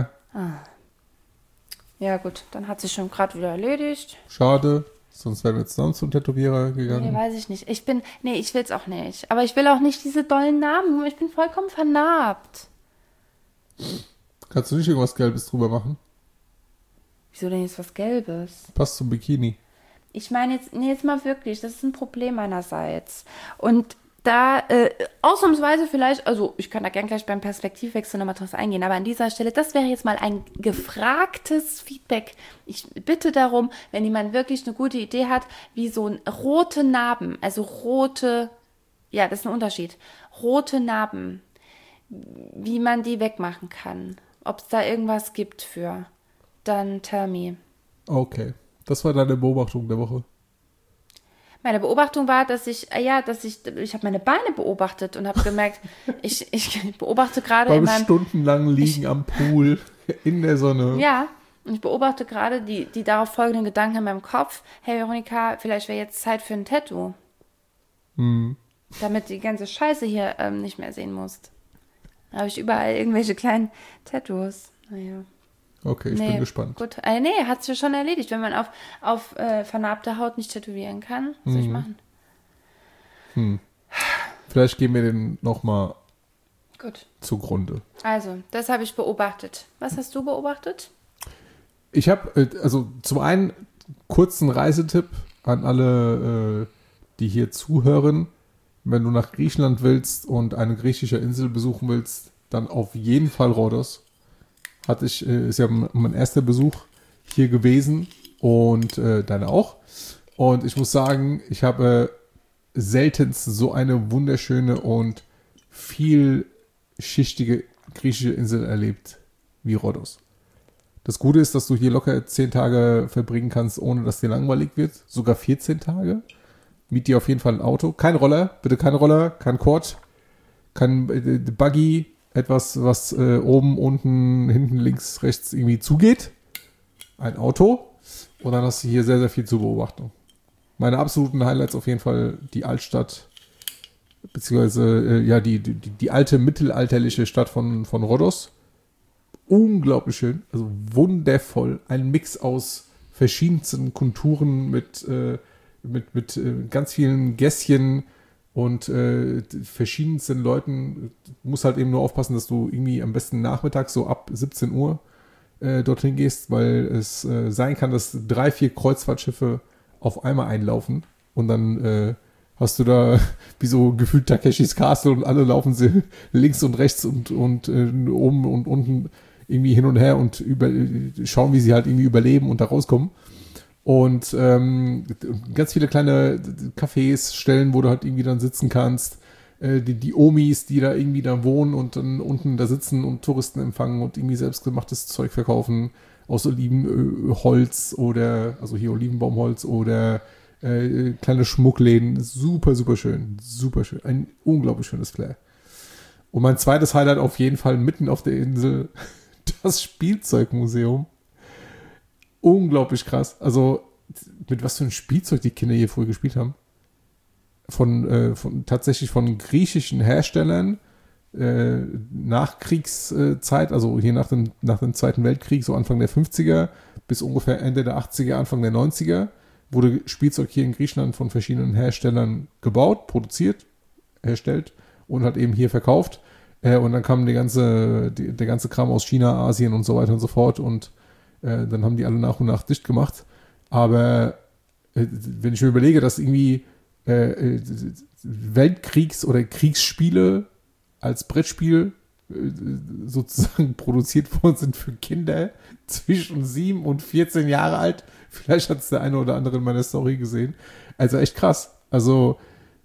A: Ja gut, dann hat sich schon gerade wieder erledigt.
B: Schade, sonst wären wir zusammen zum Tätowierer gegangen.
A: Nee, weiß ich nicht. Ich will es auch nicht. Aber ich will auch nicht diese dollen Narben. Ich bin vollkommen vernarbt.
B: Kannst du nicht irgendwas Gelbes drüber machen?
A: Wieso denn jetzt was Gelbes?
B: Passt zum Bikini.
A: Ich meine jetzt mal wirklich, das ist ein Problem meinerseits. Und da ausnahmsweise vielleicht, also ich kann da gern gleich beim Perspektivwechsel nochmal drauf eingehen, aber an dieser Stelle, das wäre jetzt mal ein gefragtes Feedback. Ich bitte darum, wenn jemand wirklich eine gute Idee hat, wie so rote Narben, also rote, ja, das ist ein Unterschied, rote Narben, wie man die wegmachen kann. Ob es da irgendwas gibt für, dann tell me.
B: Okay, das war deine Beobachtung der Woche.
A: Meine Beobachtung war, ich habe meine Beine beobachtet und habe gemerkt, ich beobachte gerade in meinem...
B: stundenlang liegen am Pool in der Sonne.
A: Ja, und ich beobachte gerade die darauf folgenden Gedanken in meinem Kopf. Hey Veronika, vielleicht wäre jetzt Zeit für ein Tattoo. Damit du die ganze Scheiße hier nicht mehr sehen musst. Da habe ich überall irgendwelche kleinen Tattoos. Naja.
B: Okay, ich bin gespannt.
A: Gut, nee, hat sich schon erledigt. Wenn man auf vernarbte Haut nicht tätowieren kann, was soll ich machen?
B: Vielleicht gehen wir den nochmal zugrunde.
A: Also, das habe ich beobachtet. Was hast du beobachtet?
B: Ich habe, also zum einen kurzen Reisetipp an alle, die hier zuhören. Wenn du nach Griechenland willst und eine griechische Insel besuchen willst, dann auf jeden Fall Rhodos. Ist ja mein erster Besuch hier gewesen und deine auch. Und ich muss sagen, ich habe seltenst so eine wunderschöne und vielschichtige griechische Insel erlebt wie Rhodos. Das Gute ist, dass du hier locker 10 Tage verbringen kannst, ohne dass dir langweilig wird. Sogar 14 Tage. Miet dir auf jeden Fall ein Auto. Kein Roller, bitte kein Roller, kein Quad, kein Buggy. Etwas, was oben, unten, hinten, links, rechts irgendwie zugeht. Ein Auto. Und dann hast du hier sehr, sehr viel zur Beobachtung. Meine absoluten Highlights auf jeden Fall die Altstadt, beziehungsweise die alte mittelalterliche Stadt von Rhodos. Unglaublich schön, also wundervoll. Ein Mix aus verschiedensten Konturen mit ganz vielen Gässchen und verschiedensten Leuten. Du musst halt eben nur aufpassen, dass du irgendwie am besten nachmittags so ab 17 Uhr dorthin gehst, weil es sein kann, dass 3-4 Kreuzfahrtschiffe auf einmal einlaufen und dann hast du da wie so gefühlt Takeshis Castle und alle laufen sie links und rechts und oben und unten irgendwie hin und her und schauen, wie sie halt irgendwie überleben und da rauskommen. Und ganz viele kleine Cafés, Stellen, wo du halt irgendwie dann sitzen kannst. Die Omis, die da irgendwie da wohnen und dann unten da sitzen und Touristen empfangen und irgendwie selbstgemachtes Zeug verkaufen aus Olivenholz oder, also hier Olivenbaumholz oder kleine Schmuckläden. Super, super schön. Super schön. Ein unglaublich schönes Flair. Und mein zweites Highlight auf jeden Fall mitten auf der Insel, das Spielzeugmuseum. Unglaublich krass. Also, mit was für ein Spielzeug die Kinder hier früher gespielt haben. Tatsächlich von griechischen Herstellern Nachkriegszeit, also hier nach dem Zweiten Weltkrieg, so Anfang der 50er bis ungefähr Ende der 80er, Anfang der 90er, wurde Spielzeug hier in Griechenland von verschiedenen Herstellern gebaut, produziert, herstellt und halt eben hier verkauft. Und dann kam der ganze Kram aus China, Asien und so weiter und so fort und dann haben die alle nach und nach dicht gemacht. Aber wenn ich mir überlege, dass irgendwie Weltkriegs- oder Kriegsspiele als Brettspiel sozusagen produziert worden sind für Kinder zwischen 7 und 14 Jahre alt. Vielleicht hat es der eine oder andere in meiner Story gesehen. Also echt krass. Also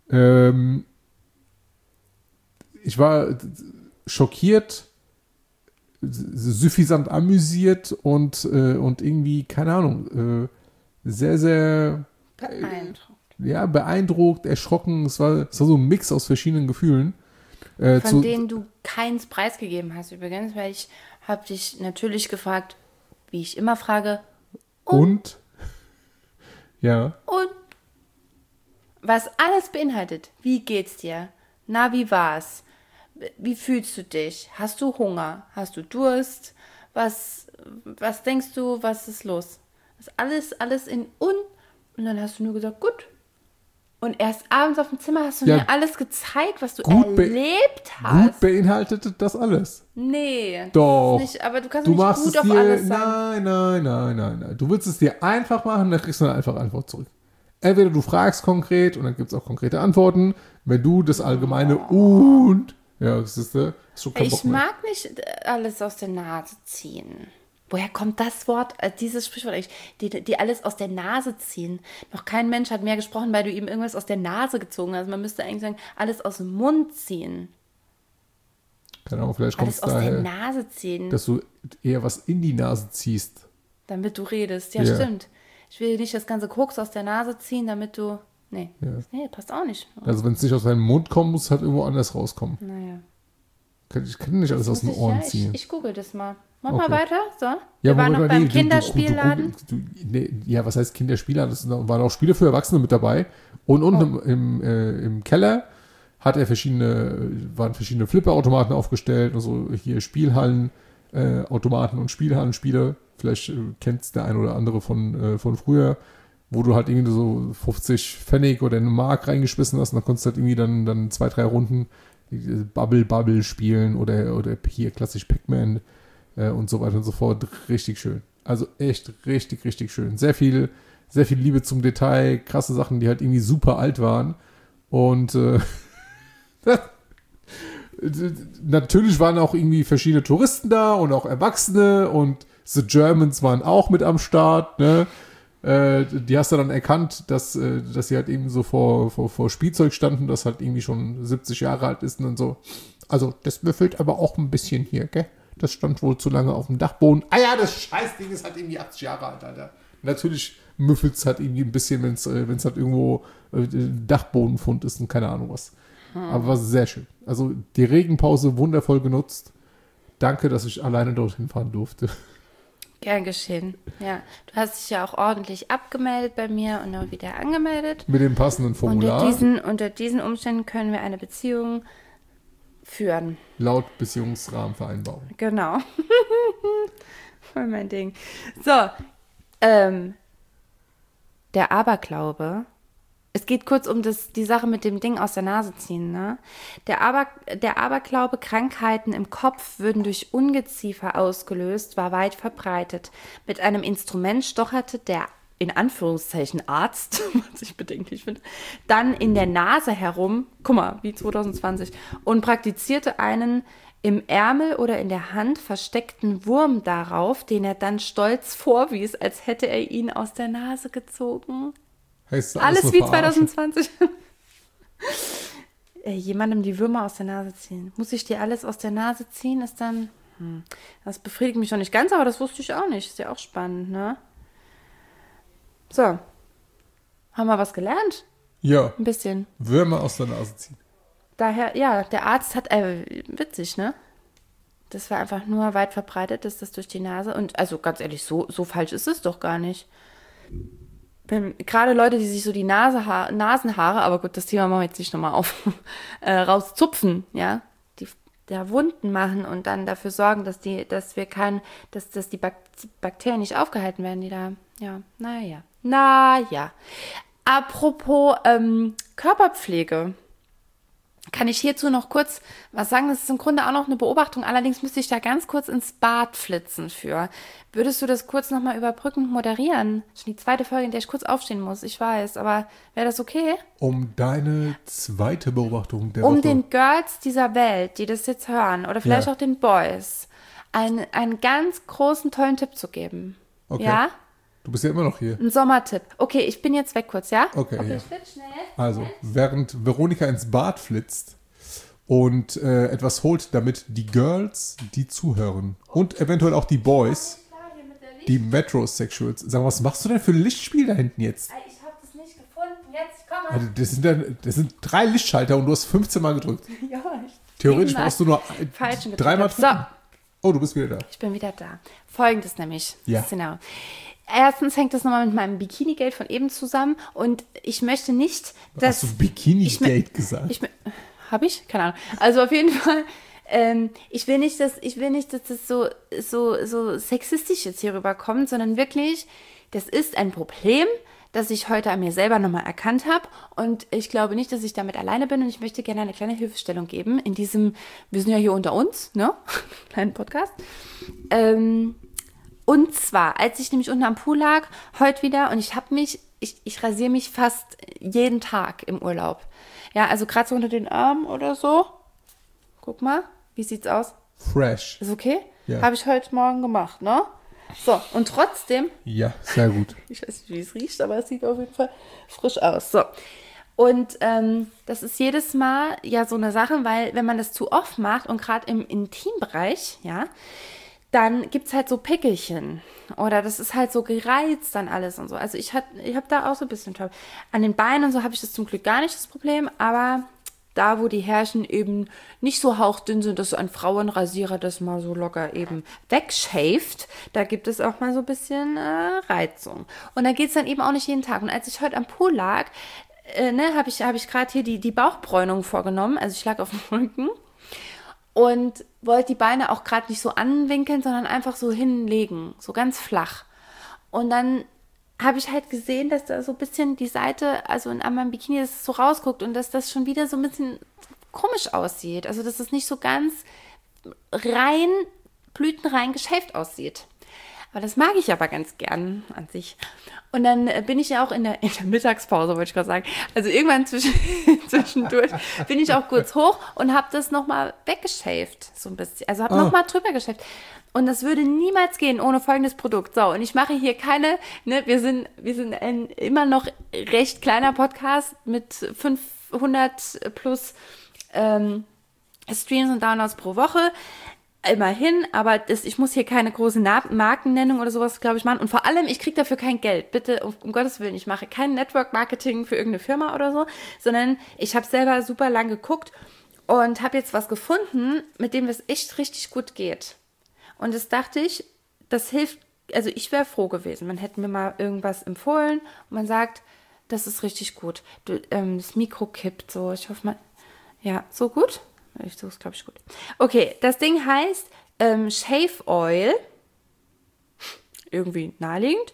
B: ich war schockiert, suffisant amüsiert und irgendwie, keine Ahnung, sehr, sehr beeindruckt, erschrocken. Es war so ein Mix aus verschiedenen Gefühlen.
A: Von denen du keins preisgegeben hast übrigens, weil ich habe dich natürlich gefragt, wie ich immer frage,
B: und? Ja.
A: Und? Was alles beinhaltet. Wie geht's dir? Na, wie war's? Wie fühlst du dich? Hast du Hunger? Hast du Durst? Was denkst du, was ist los? Das alles in und dann hast du nur gesagt, gut. Und erst abends auf dem Zimmer hast du mir alles gezeigt, was du erlebt hast.
B: Gut beinhaltete das alles.
A: Nee.
B: Doch.
A: Nicht, aber du kannst
B: Du
A: nicht
B: machst
A: gut
B: es
A: auf
B: dir,
A: alles sagen.
B: Nein. Du willst es dir einfach machen, dann kriegst du eine einfache Antwort zurück. Entweder du fragst konkret und dann gibt es auch konkrete Antworten. Wenn du das allgemeine und, ja, das ist schon kein Bock
A: Ich mag nicht alles aus der Nase ziehen. Woher kommt das Wort, dieses Sprichwort eigentlich, die alles aus der Nase ziehen? Noch kein Mensch hat mehr gesprochen, weil du ihm irgendwas aus der Nase gezogen hast. Man müsste eigentlich sagen, alles aus dem Mund ziehen.
B: Keine Ahnung, vielleicht kommt es
A: Alles aus der
B: daher,
A: Nase ziehen,
B: dass du eher was in die Nase ziehst.
A: damit du redest. Ja,
B: Ja.
A: stimmt. Ich will nicht das ganze Koks aus der Nase ziehen, damit du... Nee,
B: Ja.
A: nee, passt auch nicht.
B: Also wenn es nicht aus deinem Mund kommt, muss es halt irgendwo anders rauskommen.
A: Naja.
B: Ich kann nicht alles aus den Ohren ziehen.
A: Ich google das mal. Mach
B: Okay.
A: mal weiter, so.
B: Ja,
A: Wir waren
B: Moment
A: noch
B: mal,
A: beim
B: nee,
A: Kinderspielladen.
B: Ja, was heißt Kinderspielladen? Da waren auch Spiele für Erwachsene mit dabei. Und unten im Keller waren verschiedene Flipperautomaten aufgestellt, also hier Spielhallen, Automaten und Spielhallenspiele. Vielleicht kennt es der ein oder andere von früher, wo du halt irgendwie so 50 Pfennig oder eine Mark reingeschmissen hast und dann konntest du halt irgendwie dann 2, 3 Runden Bubble spielen oder hier klassisch Pac-Man und so weiter und so fort. Richtig schön. Also echt richtig, richtig schön. Sehr viel Liebe zum Detail, krasse Sachen, die halt irgendwie super alt waren. Und natürlich waren auch irgendwie verschiedene Touristen da und auch Erwachsene und The Germans waren auch mit am Start, ne? Die hast du dann erkannt, dass sie halt eben so vor Spielzeug standen, das halt irgendwie schon 70 Jahre alt ist und so. Also, das müffelt aber auch ein bisschen hier, gell? Das stand wohl zu lange auf dem Dachboden. Ah ja, das Scheißding ist halt irgendwie 80 Jahre alt, Alter. Natürlich müffelt es halt irgendwie ein bisschen, wenn es halt irgendwo Dachbodenfund ist und keine Ahnung was. Aber war sehr schön. Also, die Regenpause wundervoll genutzt. Danke, dass ich alleine dorthin fahren durfte.
A: Gern geschehen. Ja, du hast dich ja auch ordentlich abgemeldet bei mir und auch wieder angemeldet.
B: Mit dem passenden Formular.
A: Unter diesen Umständen können wir eine Beziehung führen.
B: Laut Beziehungsrahmenvereinbarung.
A: Genau. Voll mein Ding. So, der Aberglaube. Es geht kurz um die Sache mit dem Ding aus der Nase ziehen, ne? Der Aberglaube, Krankheiten im Kopf würden durch Ungeziefer ausgelöst, war weit verbreitet. Mit einem Instrument stocherte der in Anführungszeichen Arzt, was ich bedenklich finde, dann in der Nase herum, guck mal, wie 2020, und praktizierte einen im Ärmel oder in der Hand versteckten Wurm darauf, den er dann stolz vorwies, als hätte er ihn aus der Nase gezogen.
B: Heißt das
A: Alles
B: nur
A: wie
B: verarschen?
A: 2020. Jemandem die Würmer aus der Nase ziehen. Muss ich dir alles aus der Nase ziehen? Ist dann... Das befriedigt mich noch nicht ganz, aber das wusste ich auch nicht. Ist ja auch spannend, ne? So. Haben wir was gelernt?
B: Ja,
A: Ein bisschen.
B: Würmer aus der Nase ziehen.
A: Daher, ja, der Arzt hat, witzig, ne? Das war einfach nur weit verbreitet, dass das durch die Nase, und also ganz ehrlich, so falsch ist es doch gar nicht. Gerade Leute, die sich so die Nasenhaare, aber gut, das Thema machen wir jetzt nicht nochmal auf, rauszupfen, ja, die da Wunden machen und dann dafür sorgen, dass die Bakterien nicht aufgehalten werden, die da, ja, naja. Apropos Körperpflege. Kann ich hierzu noch kurz was sagen? Das ist im Grunde auch noch eine Beobachtung. Allerdings müsste ich da ganz kurz ins Bad flitzen für. Würdest du das kurz nochmal überbrückend moderieren? Schon die zweite Folge, in der ich kurz aufstehen muss. Ich weiß, aber wäre das okay?
B: Um deine zweite Beobachtung der Woche.
A: Um den Girls dieser Welt, die das jetzt hören, oder vielleicht auch den Boys, einen ganz großen, tollen Tipp zu geben.
B: Okay.
A: Ja?
B: Du bist ja immer noch hier.
A: Ein Sommertipp. Okay, ich bin jetzt weg kurz, ja?
B: Okay, ja.
A: Ich flitze schnell.
B: Also, während Veronika ins Bad flitzt und etwas holt, damit die Girls, die zuhören und eventuell auch die Boys, die Metrosexuals, sagen, was machst du denn für ein Lichtspiel da hinten jetzt?
A: Ich habe das nicht gefunden. Jetzt, komm mal.
B: Also das sind 3 Lichtschalter und du hast 15 Mal gedrückt.
A: Ja,
B: Theoretisch brauchst du nur
A: falschen
B: 3 Mal
A: gedrückt.
B: drücken. Oh, du bist wieder da.
A: Ich bin wieder da. Folgendes nämlich.
B: Ja.
A: Genau. Erstens hängt das nochmal mit meinem Bikini-Geld von eben zusammen und ich möchte nicht, dass...
B: Hast du Bikini-Date gesagt?
A: Habe ich? Keine Ahnung. Also auf jeden Fall, ich will nicht, dass das so sexistisch jetzt hier rüberkommt, sondern wirklich, das ist ein Problem, das ich heute an mir selber nochmal erkannt habe und ich glaube nicht, dass ich damit alleine bin und ich möchte gerne eine kleine Hilfestellung geben in diesem, wir sind ja hier unter uns, ne? Kleinen Podcast. Und zwar, als ich nämlich unten am Pool lag, heute wieder, und ich rasiere mich fast jeden Tag im Urlaub. Ja, also gerade so unter den Armen oder so. Guck mal, wie sieht's aus?
B: Fresh.
A: Ist okay?
B: Ja.
A: Habe ich heute Morgen gemacht, ne? So, und trotzdem,
B: Ja, sehr gut.
A: ich weiß nicht, wie es riecht, aber es sieht auf jeden Fall frisch aus. So. Und das ist jedes Mal ja so eine Sache, weil wenn man das zu oft macht und gerade im Intimbereich, ja, dann gibt es halt so Pickelchen. Oder das ist halt so gereizt dann alles und so. Also ich habe da auch so ein bisschen Trouble. An den Beinen und so habe ich das zum Glück gar nicht, das Problem. Aber da, wo die Härchen eben nicht so hauchdünn sind, dass ein Frauenrasierer das mal so locker eben wegschäft, da gibt es auch mal so ein bisschen Reizung. Und da geht es dann eben auch nicht jeden Tag. Und als ich heute am Pool lag, habe ich gerade hier die Bauchbräunung vorgenommen. Also ich lag auf dem Rücken. Und wollte die Beine auch gerade nicht so anwinkeln, sondern einfach so hinlegen, so ganz flach. Und dann habe ich halt gesehen, dass da so ein bisschen die Seite, also an meinem Bikini, dass es so rausguckt und dass das schon wieder so ein bisschen komisch aussieht. Also dass es nicht so ganz rein, blütenrein geschäft aussieht. Aber das mag ich aber ganz gern an sich. Und dann bin ich ja auch in der Mittagspause, wollte ich gerade sagen. Also irgendwann zwischendurch bin ich auch kurz hoch und habe das nochmal weggeschäft. So ein bisschen. Also habe nochmal drüber geschäft. Und das würde niemals gehen ohne folgendes Produkt. So, und ich mache hier keine, ne, wir sind ein immer noch recht kleiner Podcast mit 500 plus Streams und Downloads pro Woche. Immerhin, aber ich muss hier keine große Markennennung oder sowas, glaube ich, machen. Und vor allem, ich kriege dafür kein Geld. Bitte, um Gottes Willen, ich mache kein Network-Marketing für irgendeine Firma oder so, sondern ich habe selber super lang geguckt und habe jetzt was gefunden, mit dem das echt richtig gut geht. Und das dachte ich, das hilft, also ich wäre froh gewesen. Man hätte mir mal irgendwas empfohlen und man sagt, das ist richtig gut. Das Mikro kippt so, ich hoffe mal, ja, so gut? Ich suche es, glaube ich, gut. Okay, das Ding heißt Shave Oil. Irgendwie naheliegend.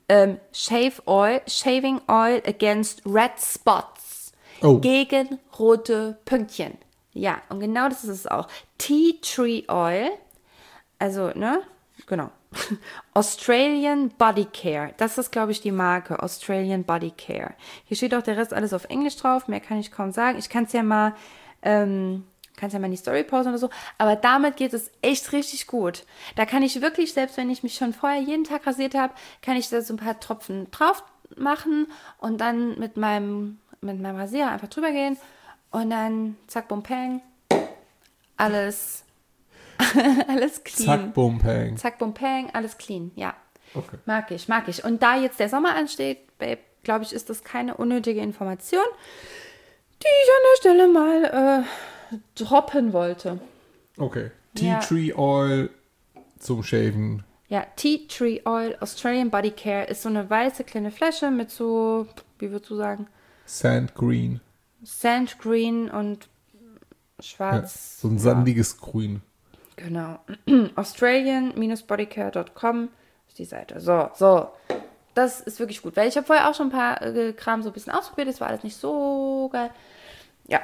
A: Shaving Oil against Red Spots.
B: Oh.
A: Gegen rote Pünktchen. Ja, und genau das ist es auch. Tea Tree Oil. Also, ne? Genau. Australian Body Care. Das ist, glaube ich, die Marke. Australian Body Care. Hier steht auch der Rest alles auf Englisch drauf. Mehr kann ich kaum sagen. Ich kann es ja mal, in die Story posten oder so. Aber damit geht es echt richtig gut. Da kann ich wirklich, selbst wenn ich mich schon vorher jeden Tag rasiert habe, kann ich da so ein paar Tropfen drauf machen und dann mit meinem Rasierer einfach drüber gehen und dann zack, bum, peng. Alles clean.
B: Zack, bum, peng.
A: Zack, bum, peng, alles clean, ja.
B: Okay.
A: Mag ich. Und da jetzt der Sommer ansteht, Babe, glaube ich, ist das keine unnötige Information, die ich an der Stelle mal droppen wollte.
B: Okay. Tea Tree Oil zum Shaven.
A: Ja, Tea Tree Oil Australian Body Care ist so eine weiße kleine Flasche mit so, wie würdest du sagen?
B: Sand Green.
A: Sand Green und schwarz.
B: Ja, so ein sandiges Grün.
A: Genau. Australian-bodycare.com ist die Seite. So. Das ist wirklich gut, weil ich habe vorher auch schon ein paar Kram so ein bisschen ausprobiert. Das war alles nicht so geil. Ja.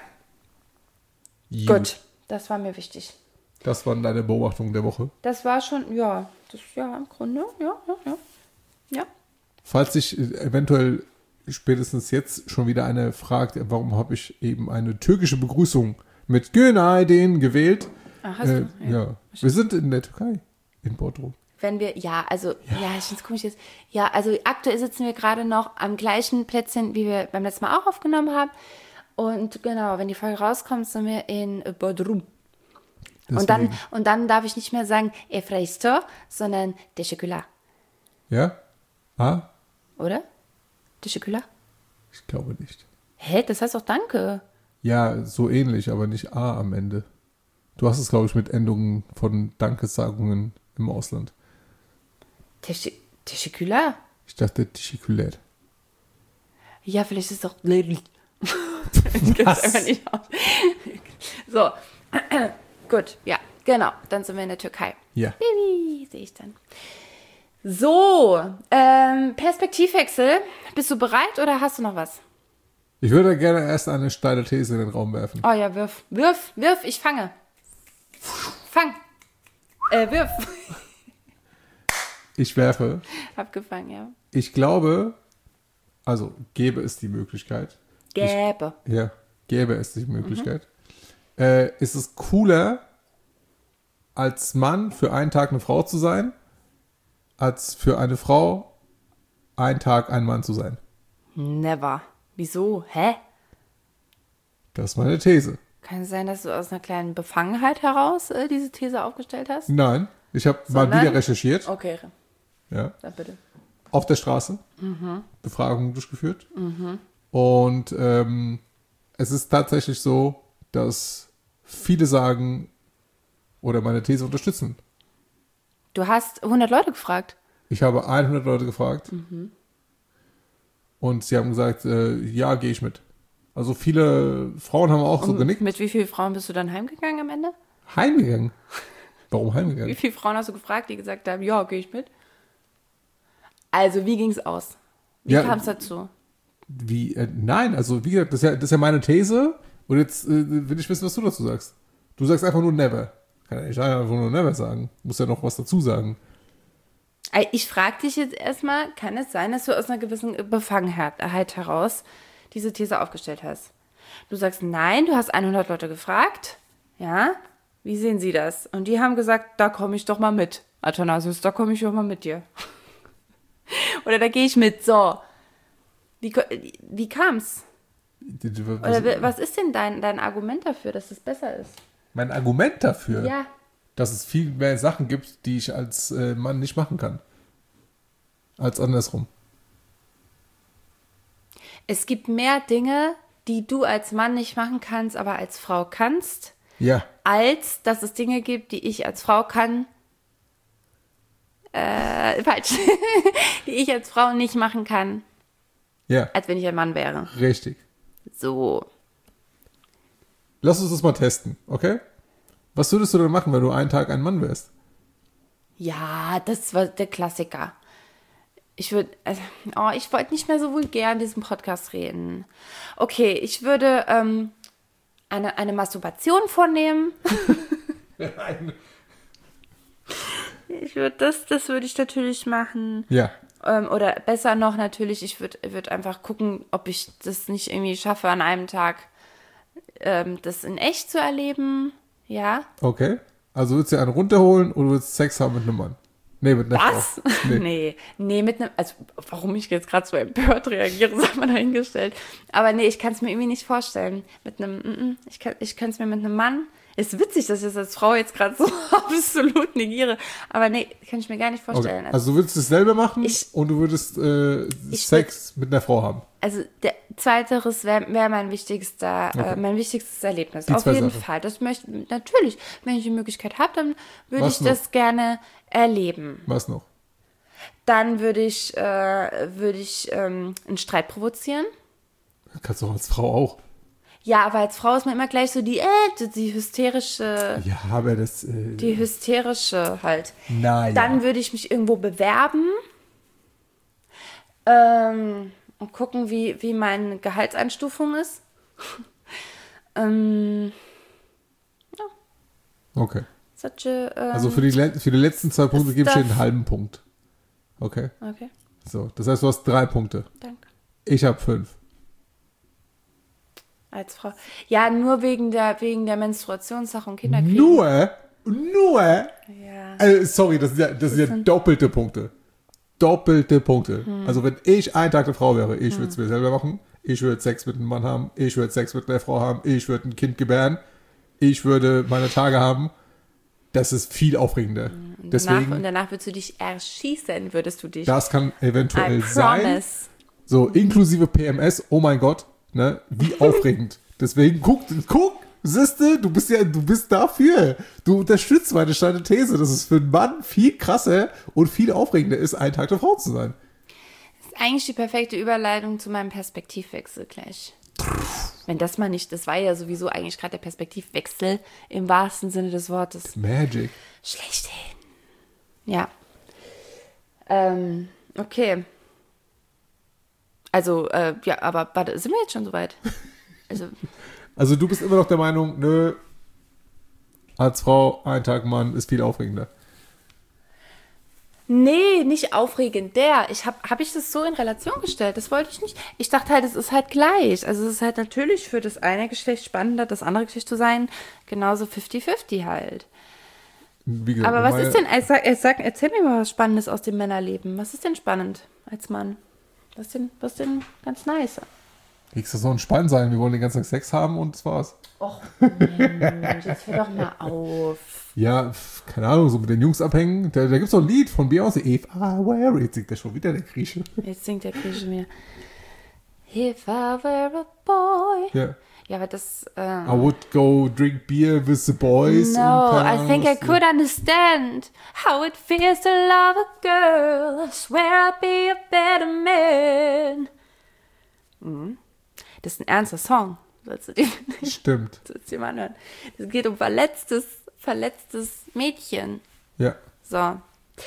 A: Gut. Das war mir wichtig.
B: Das waren deine Beobachtungen der Woche.
A: Das war schon, im Grunde, ja.
B: Falls sich eventuell spätestens jetzt schon wieder eine fragt, warum habe ich eben eine türkische Begrüßung mit Günaydin gewählt?
A: Ach, hast du?
B: Ja. Wir sind in der Türkei, in Bodrum.
A: Wenn wir, ich finde es komisch jetzt. Ja, also aktuell sitzen wir gerade noch am gleichen Plätzchen, wie wir beim letzten Mal auch aufgenommen haben. Und genau, wenn die Folge rauskommt, sind wir in Bodrum. Und dann darf ich nicht mehr sagen Efraisto, sondern Teşekkürler.
B: Ja? Ah?
A: Oder? Teşekkürler?
B: Ich glaube nicht.
A: Hä? Das heißt doch Danke.
B: Ja, so ähnlich, aber nicht A am Ende. Du hast es, glaube ich, mit Endungen von Dankessagungen im Ausland.
A: Teşekkürler?
B: Ich dachte Teşekkürler.
A: Ja, vielleicht ist es doch... Ich kenn's einfach nicht aus. So, gut, ja, genau. Dann sind wir in der Türkei.
B: Ja.
A: Baby, sehe ich dann. So, Perspektivwechsel. Bist du bereit oder hast du noch was?
B: Ich würde gerne erst eine steile These in den Raum werfen.
A: Oh ja, wirf, ich fange. Wirf.
B: Ich werfe.
A: Abgefangen, ja.
B: Ich glaube, also gäbe es die Möglichkeit.
A: Gäbe
B: Es die Möglichkeit. Ist es cooler, als Mann für einen Tag eine Frau zu sein, als für eine Frau einen Tag ein Mann zu sein?
A: Never. Wieso? Hä?
B: Das ist meine These.
A: Kann es sein, dass du aus einer kleinen Befangenheit heraus diese These aufgestellt hast?
B: Nein, ich habe mal wieder recherchiert.
A: Okay.
B: Ja.
A: Dann bitte.
B: Auf der Straße. Befragungen durchgeführt. Und es ist tatsächlich so, dass viele sagen oder meine These unterstützen.
A: Du hast 100 Leute gefragt?
B: Ich habe 100 Leute gefragt. Und sie haben gesagt, ja, gehe ich mit. Also viele Frauen haben auch so genickt.
A: Mit wie vielen Frauen bist du dann heimgegangen am Ende?
B: Heimgegangen? Warum heimgegangen?
A: Wie viele Frauen hast du gefragt, die gesagt haben, ja, gehe ich mit? Also, wie ging es aus? Wie kam es dazu?
B: Nein, also wie gesagt, das ist ja meine These. Und jetzt will ich wissen, was du dazu sagst. Du sagst einfach nur never. Kann ja nicht einfach nur never sagen. Muss ja noch was dazu sagen.
A: Ich frage dich jetzt erstmal, kann es sein, dass du aus einer gewissen Befangenheit heraus diese These aufgestellt hast? Du sagst, nein, du hast 100 Leute gefragt. Ja, wie sehen sie das? Und die haben gesagt, da komme ich doch mal mit. Athanasius, da komme ich doch mal mit dir. Oder da gehe ich mit, so. Wie kam's? Oder was ist denn dein Argument dafür, dass es besser ist?
B: Mein Argument dafür?
A: Ja.
B: Dass es viel mehr Sachen gibt, die ich als Mann nicht machen kann. Als andersrum.
A: Es gibt mehr Dinge, die du als Mann nicht machen kannst, aber als Frau kannst.
B: Ja.
A: Als dass es Dinge gibt, die ich als Frau kann. Falsch. Die ich als Frau nicht machen kann.
B: Ja.
A: Als wenn ich ein Mann wäre.
B: Richtig.
A: So.
B: Lass uns das mal testen, okay? Was würdest du denn machen, wenn du einen Tag ein Mann wärst?
A: Ja, das war der Klassiker. Ich wollte nicht mehr so vulgär in diesem Podcast reden. Okay, ich würde eine Masturbation vornehmen. Das würde ich natürlich machen.
B: Ja.
A: Oder besser noch natürlich, ich würd einfach gucken, ob ich das nicht irgendwie schaffe, an einem Tag das in echt zu erleben. Ja.
B: Okay. Also würdest du einen runterholen oder würdest Sex haben mit einem Mann? Nee, mit einer
A: Was?
B: Frau.
A: Nee, mit einem, also warum ich jetzt gerade so empört reagiere, sei mal dahingestellt. Aber nee, ich kann es mir irgendwie nicht vorstellen. Mit einem, ich kann es mir mit einem Mann. Ist witzig, dass ich das als Frau jetzt gerade so absolut negiere. Aber nee, kann ich mir gar nicht vorstellen.
B: Okay. Also du würdest es selber machen und du würdest Sex mit einer Frau haben.
A: Also der Zweiteres wäre mein wichtigstes Erlebnis. Auf jeden Fall. Das möchte natürlich, wenn ich die Möglichkeit habe, dann würde ich das gerne erleben.
B: Was noch?
A: Dann würde ich einen Streit provozieren.
B: Kannst du auch als Frau auch.
A: Ja, aber als Frau ist man immer gleich so die hysterische.
B: Ja, aber das.
A: Die hysterische halt.
B: Naja.
A: Dann würde ich mich irgendwo bewerben. Und gucken, wie meine Gehaltseinstufung ist. Ja.
B: Okay.
A: A,
B: also für die letzten 2 Punkte gebe ich dir einen halben Punkt. Okay.
A: Okay.
B: So, das heißt, du hast 3 Punkte.
A: Danke.
B: Ich habe 5.
A: Als Frau. Ja, nur wegen der Menstruationssache und Kinderkriegen.
B: Nur?
A: Ja.
B: Sorry, das sind ja doppelte Punkte. Doppelte Punkte. Also wenn ich einen Tag eine Frau wäre, ich würde es mir selber machen. Ich würde Sex mit einem Mann haben. Ich würde Sex mit einer Frau haben. Ich würde ein Kind gebären. Ich würde meine Tage haben. Das ist viel aufregender.
A: Und danach würdest du dich erschießen, würdest du dich.
B: Das kann eventuell
A: I
B: sein.
A: promise.
B: So, inklusive PMS. Oh mein Gott. Ne? Wie aufregend. Deswegen guck, siehste, du bist dafür. Du unterstützt meine steile These, dass es für einen Mann viel krasser und viel aufregender ist, einen Tag der Frau zu sein.
A: Das ist eigentlich die perfekte Überleitung zu meinem Perspektivwechsel gleich. Wenn das mal nicht, das war ja sowieso eigentlich gerade der Perspektivwechsel im wahrsten Sinne des Wortes.
B: Magic.
A: Schlechthin. Ja. Okay. Also, ja, aber warte, sind wir jetzt schon soweit?
B: Also du bist immer noch der Meinung, nö, als Frau, ein Tag Mann ist viel aufregender.
A: Nee, nicht aufregender. Hab ich das so in Relation gestellt? Das wollte ich nicht. Ich dachte halt, es ist halt gleich. Also es ist halt natürlich für das eine Geschlecht spannender, das andere Geschlecht zu sein. Genauso 50-50 halt.
B: Wie gesagt,
A: aber was ist denn, erzähl mir mal was Spannendes aus dem Männerleben. Was ist denn spannend als Mann? Was denn ganz nice?
B: Kriegst du so entspannt sein? Wir wollen den ganzen Tag Sex haben und das war's.
A: Och, Mensch, jetzt hör doch mal auf.
B: Ja, keine Ahnung, so mit den Jungs abhängen. Da gibt's doch ein Lied von Beyoncé. If I were, jetzt singt der schon wieder, der Grieche.
A: Jetzt singt der Grieche mir. If I were a boy.
B: Ja.
A: Ja, aber das...
B: I would go drink beer with the boys.
A: No, I think I could understand how it feels to love a girl. I swear I'll be a better man. Das ist ein ernster Song.
B: Stimmt.
A: Sollst du dir mal anhören. Es geht um verletztes Mädchen.
B: Ja.
A: So.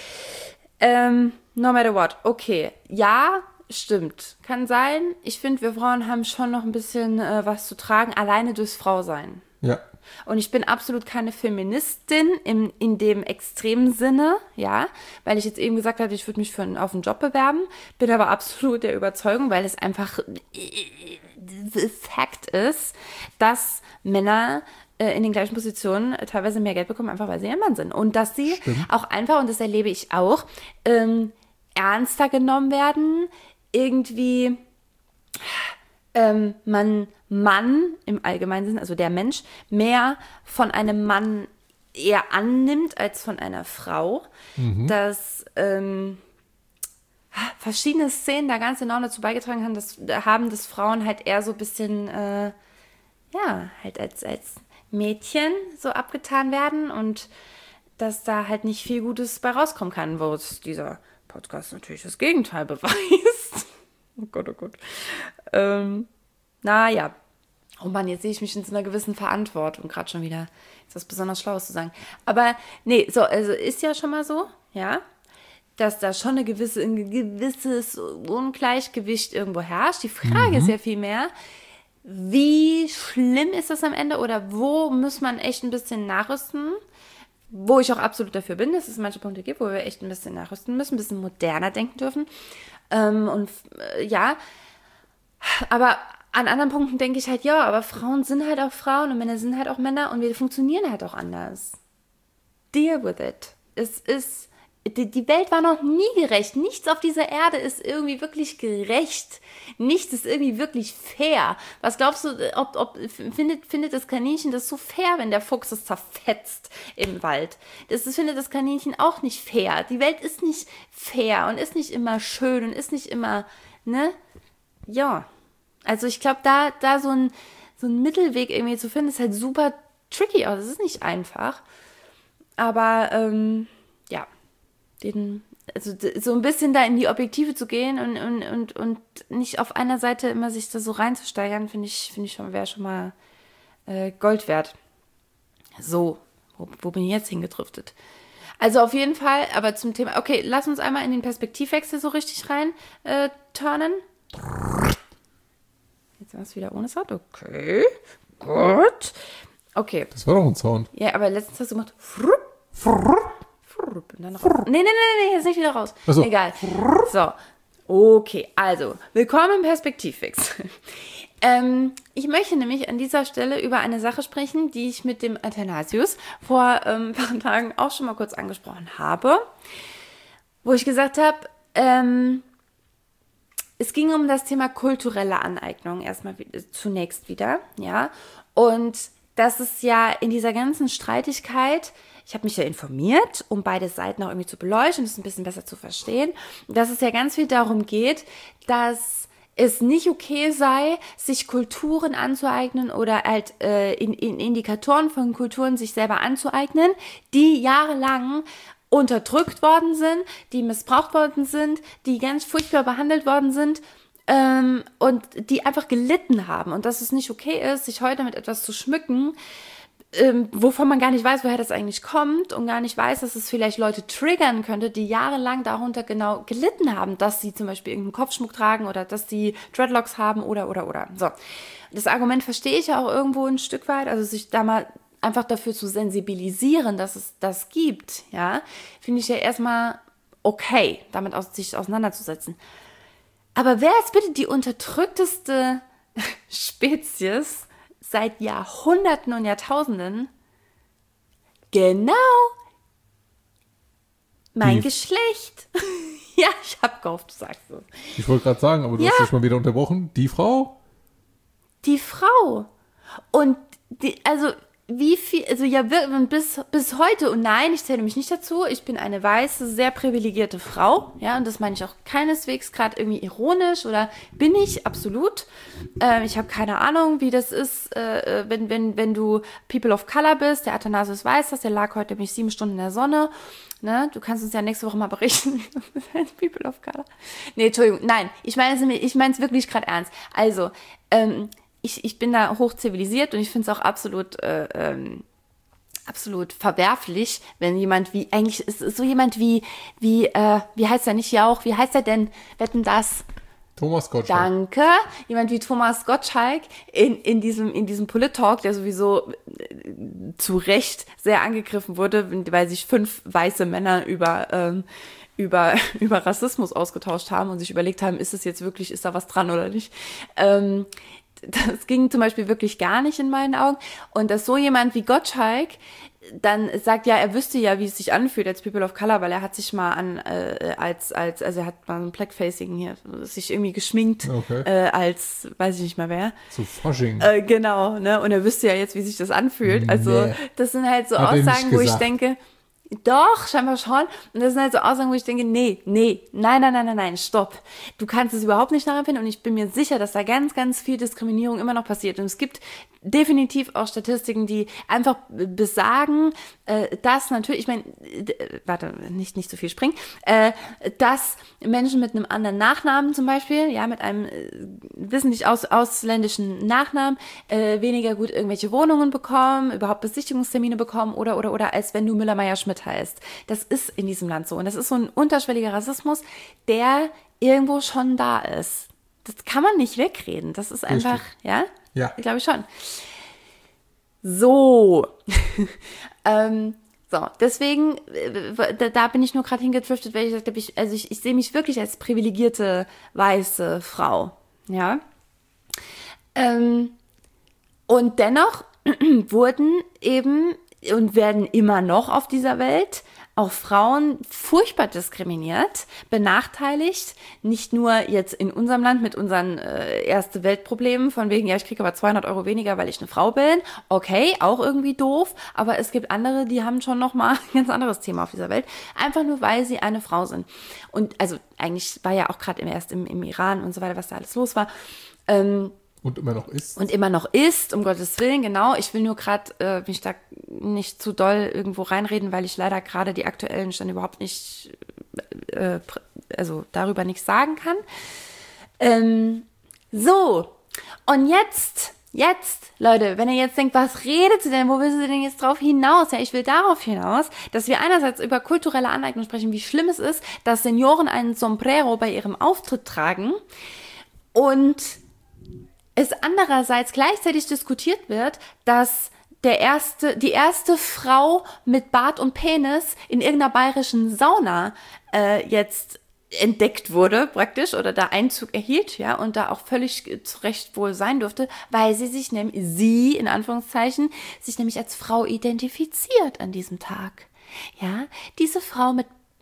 A: No matter what. Okay. Ja, stimmt. Kann sein. Ich finde, wir Frauen haben schon noch ein bisschen was zu tragen, alleine durchs Frausein.
B: Ja.
A: Und ich bin absolut keine Feministin in dem extremen Sinne, ja, weil ich jetzt eben gesagt habe, ich würde mich auf einen Job bewerben, bin aber absolut der Überzeugung, weil es einfach Fakt ist, dass Männer in den gleichen Positionen teilweise mehr Geld bekommen, einfach weil sie ein Mann sind. Und dass sie auch einfach, und das erlebe ich auch, ernster genommen werden, irgendwie Mann im allgemeinen Sinn, also der Mensch, mehr von einem Mann eher annimmt als von einer Frau, dass verschiedene Szenen da ganz enorm dazu beigetragen haben, dass Frauen halt eher so ein bisschen, halt als Mädchen so abgetan werden und dass da halt nicht viel Gutes bei rauskommen kann, wo es dieser Podcast natürlich das Gegenteil beweist. Oh Gott, oh Gott. Naja. Oh Mann, jetzt sehe ich mich in so einer gewissen Verantwortung, gerade schon wieder ist was besonders Schlaues zu sagen. Aber nee, so, also ist ja schon mal so, ja, dass da schon ein gewisses Ungleichgewicht irgendwo herrscht. Die Frage ist ja vielmehr, wie schlimm ist das am Ende oder wo muss man echt ein bisschen nachrüsten, wo ich auch absolut dafür bin, dass es manche Punkte gibt, wo wir echt ein bisschen nachrüsten müssen, ein bisschen moderner denken dürfen. Ja, aber an anderen Punkten denke ich halt, ja, aber Frauen sind halt auch Frauen und Männer sind halt auch Männer und wir funktionieren halt auch anders. Deal with it. Die Welt war noch nie gerecht. Nichts auf dieser Erde ist irgendwie wirklich gerecht. Nichts ist irgendwie wirklich fair. Was glaubst du, findet das Kaninchen das so fair, wenn der Fuchs es zerfetzt im Wald? Findet das Kaninchen auch nicht fair. Die Welt ist nicht fair und ist nicht immer schön und ist nicht immer, ne? Ja. Also ich glaube, da so ein Mittelweg irgendwie zu finden, ist halt super tricky. Also es ist nicht einfach. Aber, ja. Also so ein bisschen da in die Objektive zu gehen und nicht auf einer Seite immer sich da so reinzusteigern, finde ich wäre schon mal Gold wert. So, wo bin ich jetzt hingedriftet? Also auf jeden Fall, aber zum Thema, okay, lass uns einmal in den Perspektivwechsel so richtig rein turnen. Jetzt war es wieder ohne Sound, okay, gut. Okay.
B: Das war doch ein Sound.
A: Ja, aber letztens hast du gemacht, und dann raus. Nee, jetzt nicht wieder raus.
B: Ach so.
A: Egal. So, okay, also, willkommen im Perspektivwechsel. Ich möchte nämlich an dieser Stelle über eine Sache sprechen, die ich mit dem Athanasius vor ein paar Tagen auch schon mal kurz angesprochen habe, wo ich gesagt habe, es ging um das Thema kulturelle Aneignung erstmal zunächst wieder, ja, und das ist ja in dieser ganzen Streitigkeit, ich habe mich ja informiert, um beide Seiten auch irgendwie zu beleuchten, das ein bisschen besser zu verstehen, dass es ja ganz viel darum geht, dass es nicht okay sei, sich Kulturen anzueignen oder halt Indikatoren von Kulturen sich selber anzueignen, die jahrelang unterdrückt worden sind, die missbraucht worden sind, die ganz furchtbar behandelt worden sind und die einfach gelitten haben. Und dass es nicht okay ist, sich heute mit etwas zu schmücken, wovon man gar nicht weiß, woher das eigentlich kommt und gar nicht weiß, dass es vielleicht Leute triggern könnte, die jahrelang darunter genau gelitten haben, dass sie zum Beispiel irgendeinen Kopfschmuck tragen oder dass sie Dreadlocks haben oder. So. Das Argument verstehe ich ja auch irgendwo ein Stück weit, also sich da mal einfach dafür zu sensibilisieren, dass es das gibt, ja, finde ich ja erstmal okay, damit sich auseinanderzusetzen. Aber wer ist bitte die unterdrückteste Spezies seit Jahrhunderten und Jahrtausenden? Genau mein Geschlecht. Ja, ich hab gehofft, du sagst es.
B: Ich wollte gerade sagen, aber du hast dich mal wieder unterbrochen. Die Frau?
A: Die Frau. Und wie viel, also ja, bis heute, und nein, ich zähle mich nicht dazu, ich bin eine weiße, sehr privilegierte Frau, ja, und das meine ich auch keineswegs gerade irgendwie ironisch oder bin ich, absolut. Ich habe keine Ahnung, wie das ist, wenn du People of Color bist, der Athanasius weiß das, der lag heute nämlich 7 Stunden in der Sonne, ne, du kannst uns ja nächste Woche mal berichten, People of Color. Nee, Entschuldigung, nein, ich meine es wirklich gerade ernst. Also, ich bin da hoch zivilisiert und ich finde es auch absolut verwerflich, wenn jemand wie, eigentlich ist es so jemand wie heißt er nicht Jauch, wie heißt er denn, wetten das?
B: Thomas Gottschalk.
A: Danke. Jemand wie Thomas Gottschalk in diesem Polit-Talk, der sowieso zu Recht sehr angegriffen wurde, weil sich 5 weiße Männer über Rassismus ausgetauscht haben und sich überlegt haben, ist da was dran oder nicht? Das ging zum Beispiel wirklich gar nicht in meinen Augen. Und dass so jemand wie Gottschalk dann sagt, ja, er wüsste ja, wie es sich anfühlt als People of Color, weil er hat sich mal also er hat mal ein Blackfacing hier, sich irgendwie geschminkt, als, weiß ich nicht mal wer.
B: Zu Fasching.
A: Genau, ne? Und er wüsste ja jetzt, wie sich das anfühlt. Also, das sind halt so Aussagen, wo ich denke, doch, scheinbar schon. Und das sind halt so Aussagen, wo ich denke, nein, stopp. Du kannst es überhaupt nicht nachempfinden und ich bin mir sicher, dass da ganz, ganz viel Diskriminierung immer noch passiert. Und es gibt definitiv auch Statistiken, die einfach besagen, dass natürlich, ich meine, nicht so viel springen, dass Menschen mit einem anderen Nachnamen zum Beispiel, ja, mit einem wissentlich ausländischen Nachnamen, weniger gut irgendwelche Wohnungen bekommen, überhaupt Besichtigungstermine bekommen oder als wenn du Müller-Meyer-Schmidt heißt. Das ist in diesem Land so. Und das ist so ein unterschwelliger Rassismus, der irgendwo schon da ist. Das kann man nicht wegreden. Das ist einfach, richtig. Ja? Ja. Glaube ich schon. So. So, deswegen, da bin ich nur gerade hingedriftet, weil ich gesagt habe, ich sehe mich wirklich als privilegierte weiße Frau, ja. Und dennoch wurden eben und werden immer noch auf dieser Welt auch Frauen furchtbar diskriminiert, benachteiligt, nicht nur jetzt in unserem Land mit unseren Erste-Welt-Problemen, von wegen, ja, ich kriege aber 200 Euro weniger, weil ich eine Frau bin. Okay, auch irgendwie doof, aber es gibt andere, die haben schon nochmal ein ganz anderes Thema auf dieser Welt, einfach nur, weil sie eine Frau sind. Und also eigentlich war ja auch gerade erst im Iran und so weiter, was da alles los war,
B: und immer noch ist.
A: Und immer noch ist, um Gottes Willen, genau. Ich will nur gerade mich da nicht zu doll irgendwo reinreden, weil ich leider gerade die aktuellen Stände überhaupt nicht, also darüber nichts sagen kann. So, und jetzt, Leute, wenn ihr jetzt denkt, was redet sie denn, wo will sie denn jetzt drauf hinaus? Ja, ich will darauf hinaus, dass wir einerseits über kulturelle Aneignung sprechen, wie schlimm es ist, dass Senioren einen Sombrero bei ihrem Auftritt tragen und es andererseits gleichzeitig diskutiert wird, dass die erste Frau mit Bart und Penis in irgendeiner bayerischen Sauna jetzt entdeckt wurde, praktisch, oder da Einzug erhielt, ja, und da auch völlig zu Recht wohl sein durfte, weil sie, in Anführungszeichen, sich nämlich als Frau identifiziert an diesem Tag. Ja, diese Frau,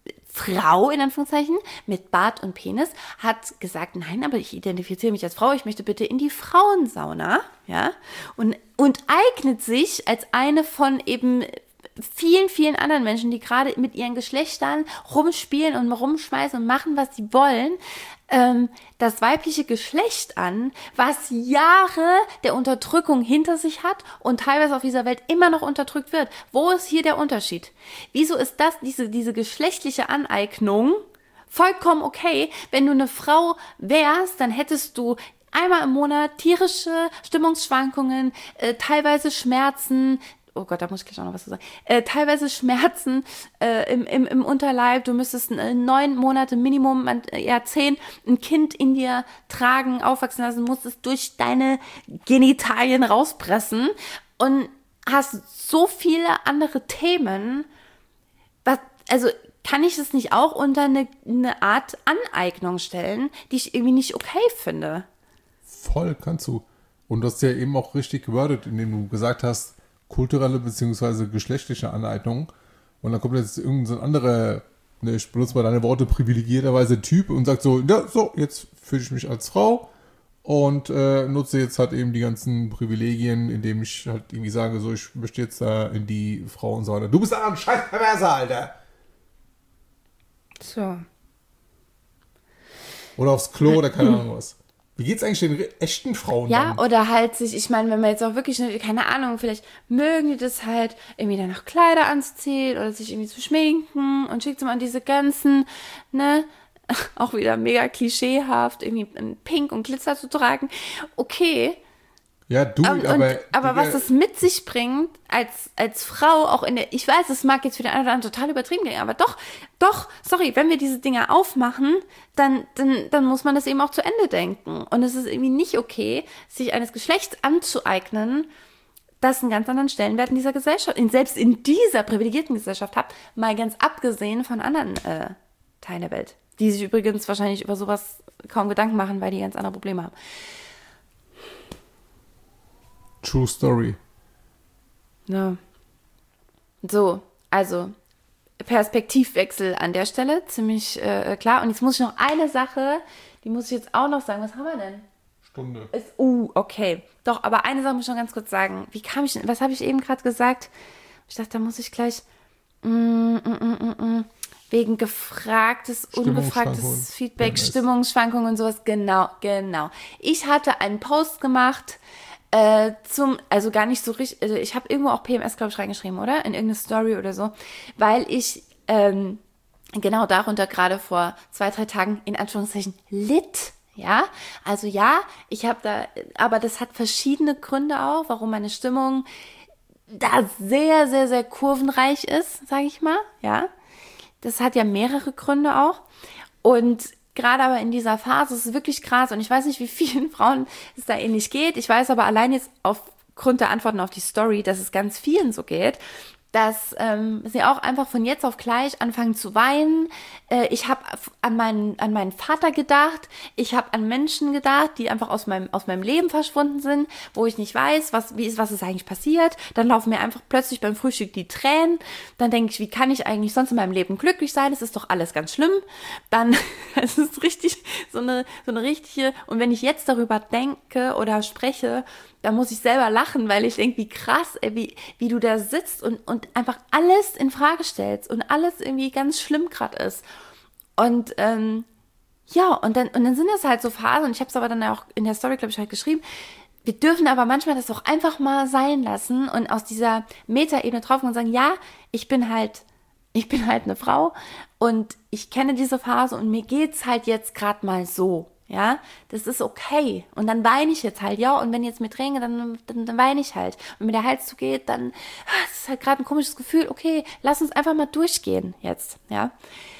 A: in Anführungszeichen, mit Bart und Penis, hat gesagt, nein, aber ich identifiziere mich als Frau, ich möchte bitte in die Frauensauna, ja, und eignet sich als eine von eben vielen, vielen anderen Menschen, die gerade mit ihren Geschlechtern rumspielen und rumschmeißen und machen, was sie wollen, das weibliche Geschlecht an, was Jahre der Unterdrückung hinter sich hat und teilweise auf dieser Welt immer noch unterdrückt wird. Wo ist hier der Unterschied? Wieso ist das, diese geschlechtliche Aneignung vollkommen okay? Wenn du eine Frau wärst, dann hättest du einmal im Monat tierische Stimmungsschwankungen, teilweise Schmerzen, oh Gott, da muss ich gleich auch noch was zu sagen, teilweise Schmerzen im Unterleib, du müsstest 9 Monate Minimum, eher 10, ein Kind in dir tragen, aufwachsen lassen, musst es durch deine Genitalien rauspressen und hast so viele andere Themen, also kann ich das nicht auch unter eine Art Aneignung stellen, die ich irgendwie nicht okay finde?
B: Voll, kannst du. Und du hast ja eben auch richtig gewordet, indem du gesagt hast, kulturelle bzw. geschlechtliche Aneignung. Und dann kommt jetzt irgendein so anderer, ich benutze mal deine Worte, privilegierterweise Typ und sagt so, ja, so, jetzt fühle ich mich als Frau und nutze jetzt halt eben die ganzen Privilegien, indem ich halt irgendwie sage, so, ich möchte jetzt da in die Frauensauna. Du bist aber ein scheiß Perverser, Alter!
A: So.
B: Oder aufs Klo oder keine Ahnung was. Wie geht's eigentlich den echten Frauen
A: Ja,
B: dann?
A: oder halt sich, ich meine, wenn man jetzt auch wirklich, keine Ahnung, vielleicht mögen die das halt, irgendwie dann noch Kleider anzuziehen oder sich irgendwie zu schminken und schickt man diese ganzen, ne, auch wieder mega klischeehaft, irgendwie in Pink und Glitzer zu tragen. Okay.
B: Ja, du,
A: aber was es mit sich bringt, als Frau, auch ich weiß, es mag jetzt für den einen oder anderen total übertrieben klingen, aber doch, sorry, wenn wir diese Dinge aufmachen, dann muss man das eben auch zu Ende denken. Und es ist irgendwie nicht okay, sich eines Geschlechts anzueignen, das einen ganz anderen Stellenwert in dieser Gesellschaft, selbst in dieser privilegierten Gesellschaft hat, mal ganz abgesehen von anderen Teilen der Welt, die sich übrigens wahrscheinlich über sowas kaum Gedanken machen, weil die ganz andere Probleme haben.
B: True Story.
A: Ja. So, also Perspektivwechsel an der Stelle, ziemlich klar. Und jetzt muss ich noch eine Sache, die muss ich jetzt auch noch sagen. Was haben wir denn?
B: Stunde.
A: Okay. Doch, aber eine Sache muss ich noch ganz kurz sagen. Was habe ich eben gerade gesagt? Ich dachte, da muss ich gleich wegen gefragtes, ungefragtes Feedback, Stimmungsschwankungen und sowas. Genau. Ich hatte einen Post gemacht, also gar nicht so richtig, also ich habe irgendwo auch PMS, glaube ich, reingeschrieben, oder? In irgendeine Story oder so, weil ich genau darunter gerade vor 2-3 Tagen in Anführungszeichen litt, ja? Also ja, ich habe da, aber das hat verschiedene Gründe auch, warum meine Stimmung da sehr, sehr, sehr kurvenreich ist, sage ich mal, ja? Das hat ja mehrere Gründe auch und gerade aber in dieser Phase ist es wirklich krass und ich weiß nicht, wie vielen Frauen es da ähnlich geht. Ich weiß aber allein jetzt aufgrund der Antworten auf die Story, dass es ganz vielen so geht. dass sie auch einfach von jetzt auf gleich anfangen zu weinen. Ich habe an meinen Vater gedacht. Ich habe an Menschen gedacht, die einfach aus meinem Leben verschwunden sind, wo ich nicht weiß, was ist eigentlich passiert. Dann laufen mir einfach plötzlich beim Frühstück die Tränen. Dann denke ich, wie kann ich eigentlich sonst in meinem Leben glücklich sein? Es ist doch alles ganz schlimm. Dann es ist richtig so eine richtige. Und wenn ich jetzt darüber denke oder spreche, da muss ich selber lachen, weil ich denke, wie krass, wie du da sitzt und einfach alles in Frage stellst und alles irgendwie ganz schlimm gerade ist. Und ja, und dann sind es halt so Phasen, und ich habe es aber dann auch in der Story, glaube ich, halt geschrieben, wir dürfen aber manchmal das auch einfach mal sein lassen und aus dieser Metaebene drauf und sagen, ja, ich bin halt eine Frau und ich kenne diese Phase und mir geht's halt jetzt gerade mal so. Ja, das ist okay. Und dann weine ich jetzt halt, ja. Und wenn jetzt mit Tränen, dann weine ich halt. Und wenn mir der Hals zugeht, dann, das ist halt gerade ein komisches Gefühl. Okay, lass uns einfach mal durchgehen jetzt, ja.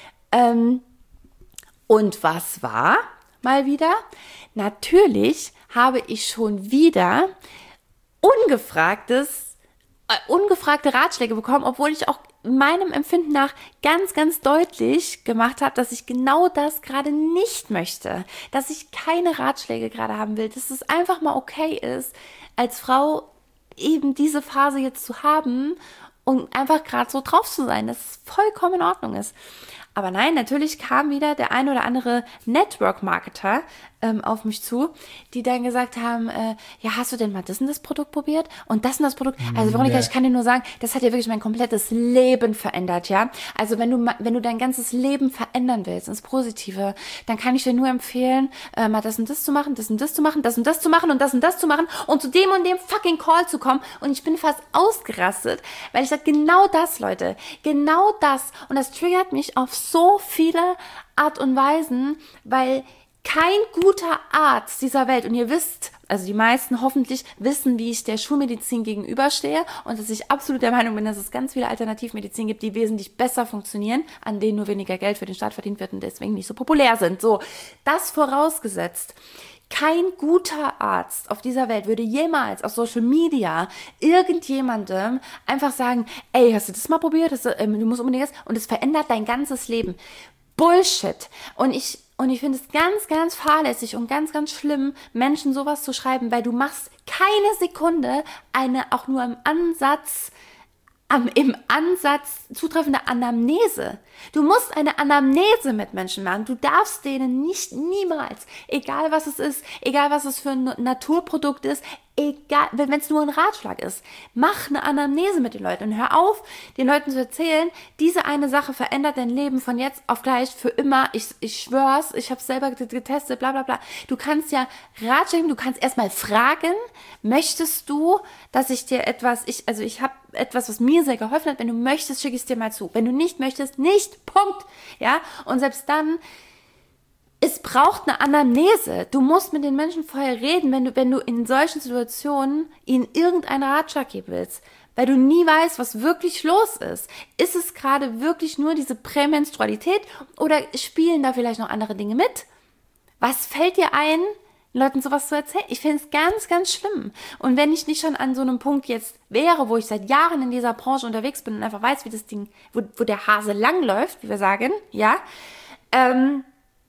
A: Und was war mal wieder? Natürlich habe ich schon wieder ungefragte Ratschläge bekommen, obwohl ich auch meinem Empfinden nach ganz, ganz deutlich gemacht habe, dass ich genau das gerade nicht möchte, dass ich keine Ratschläge gerade haben will, dass es einfach mal okay ist, als Frau eben diese Phase jetzt zu haben und einfach gerade so drauf zu sein, dass es vollkommen in Ordnung ist. Aber nein, natürlich kam wieder der ein oder andere Network-Marketer auf mich zu, die dann gesagt haben, ja, hast du denn mal das und das Produkt probiert? Und das Produkt? Also Veronika, ich kann dir nur sagen, das hat ja wirklich mein komplettes Leben verändert, ja? Also wenn du dein ganzes Leben verändern willst, ins Positive, dann kann ich dir nur empfehlen, mal das und das zu machen, das und das zu machen, das und das zu machen und das und das zu machen und zu dem und dem fucking Call zu kommen. Und ich bin fast ausgerastet, weil ich sage, genau das, Leute, genau das. Und das triggert mich auf so viele Art und Weisen, weil kein guter Arzt dieser Welt, und ihr wisst, also die meisten hoffentlich wissen, wie ich der Schulmedizin gegenüberstehe und dass ich absolut der Meinung bin, dass es ganz viele Alternativmedizin gibt, die wesentlich besser funktionieren, an denen nur weniger Geld für den Staat verdient wird und deswegen nicht so populär sind. So, das vorausgesetzt. Kein guter Arzt auf dieser Welt würde jemals auf Social Media irgendjemandem einfach sagen, ey, hast du das mal probiert? Du musst unbedingt das, und es verändert dein ganzes Leben. Bullshit. Und ich finde es ganz, ganz fahrlässig und ganz, ganz schlimm, Menschen sowas zu schreiben, weil du machst keine Sekunde eine auch nur im Ansatz zutreffende Anamnese. Du musst eine Anamnese mit Menschen machen. Du darfst denen niemals, egal was es ist, egal was es für ein Naturprodukt ist, egal, wenn es nur ein Ratschlag ist, mach eine Anamnese mit den Leuten und hör auf, den Leuten zu erzählen, diese eine Sache verändert dein Leben von jetzt auf gleich für immer. Ich schwör's, ich habe es selber getestet, bla bla bla. Du kannst ja Ratschläge, du kannst erstmal fragen, möchtest du, dass ich dir ich habe etwas, was mir sehr geholfen hat. Wenn du möchtest, schicke ich es dir mal zu. Wenn du nicht möchtest, nicht. Punkt. Ja, und selbst dann, es braucht eine Anamnese. Du musst mit den Menschen vorher reden, wenn du in solchen Situationen ihnen irgendeinen Ratschlag geben willst, weil du nie weißt, was wirklich los ist. Ist es gerade wirklich nur diese Prämenstrualität oder spielen da vielleicht noch andere Dinge mit? Was fällt dir ein, Leuten sowas zu erzählen? Ich finde es ganz, ganz schlimm. Und wenn ich nicht schon an so einem Punkt jetzt wäre, wo ich seit Jahren in dieser Branche unterwegs bin und einfach weiß, wie das Ding, wo der Hase langläuft, wie wir sagen, ja, dann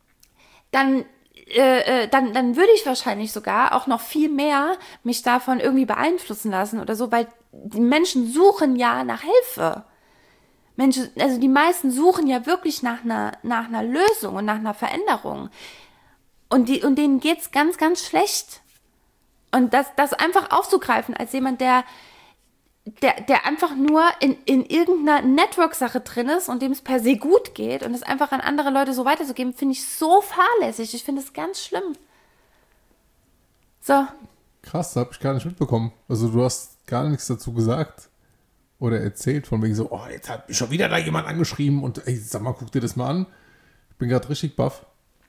A: würde ich wahrscheinlich sogar auch noch viel mehr mich davon irgendwie beeinflussen lassen oder so, weil die Menschen suchen ja nach Hilfe. Menschen, also die meisten suchen ja wirklich nach einer Lösung und nach einer Veränderung. Und denen geht's ganz, ganz schlecht. Und das einfach aufzugreifen als jemand, der einfach nur in irgendeiner Network-Sache drin ist und dem es per se gut geht und es einfach an andere Leute so weiterzugeben, finde ich so fahrlässig. Ich finde es ganz schlimm. So.
B: Krass, das habe ich gar nicht mitbekommen. Also du hast gar nichts dazu gesagt oder erzählt, von wegen so, oh, jetzt hat mich schon wieder da jemand angeschrieben und ey, sag mal, guck dir das mal an. Ich bin gerade richtig baff.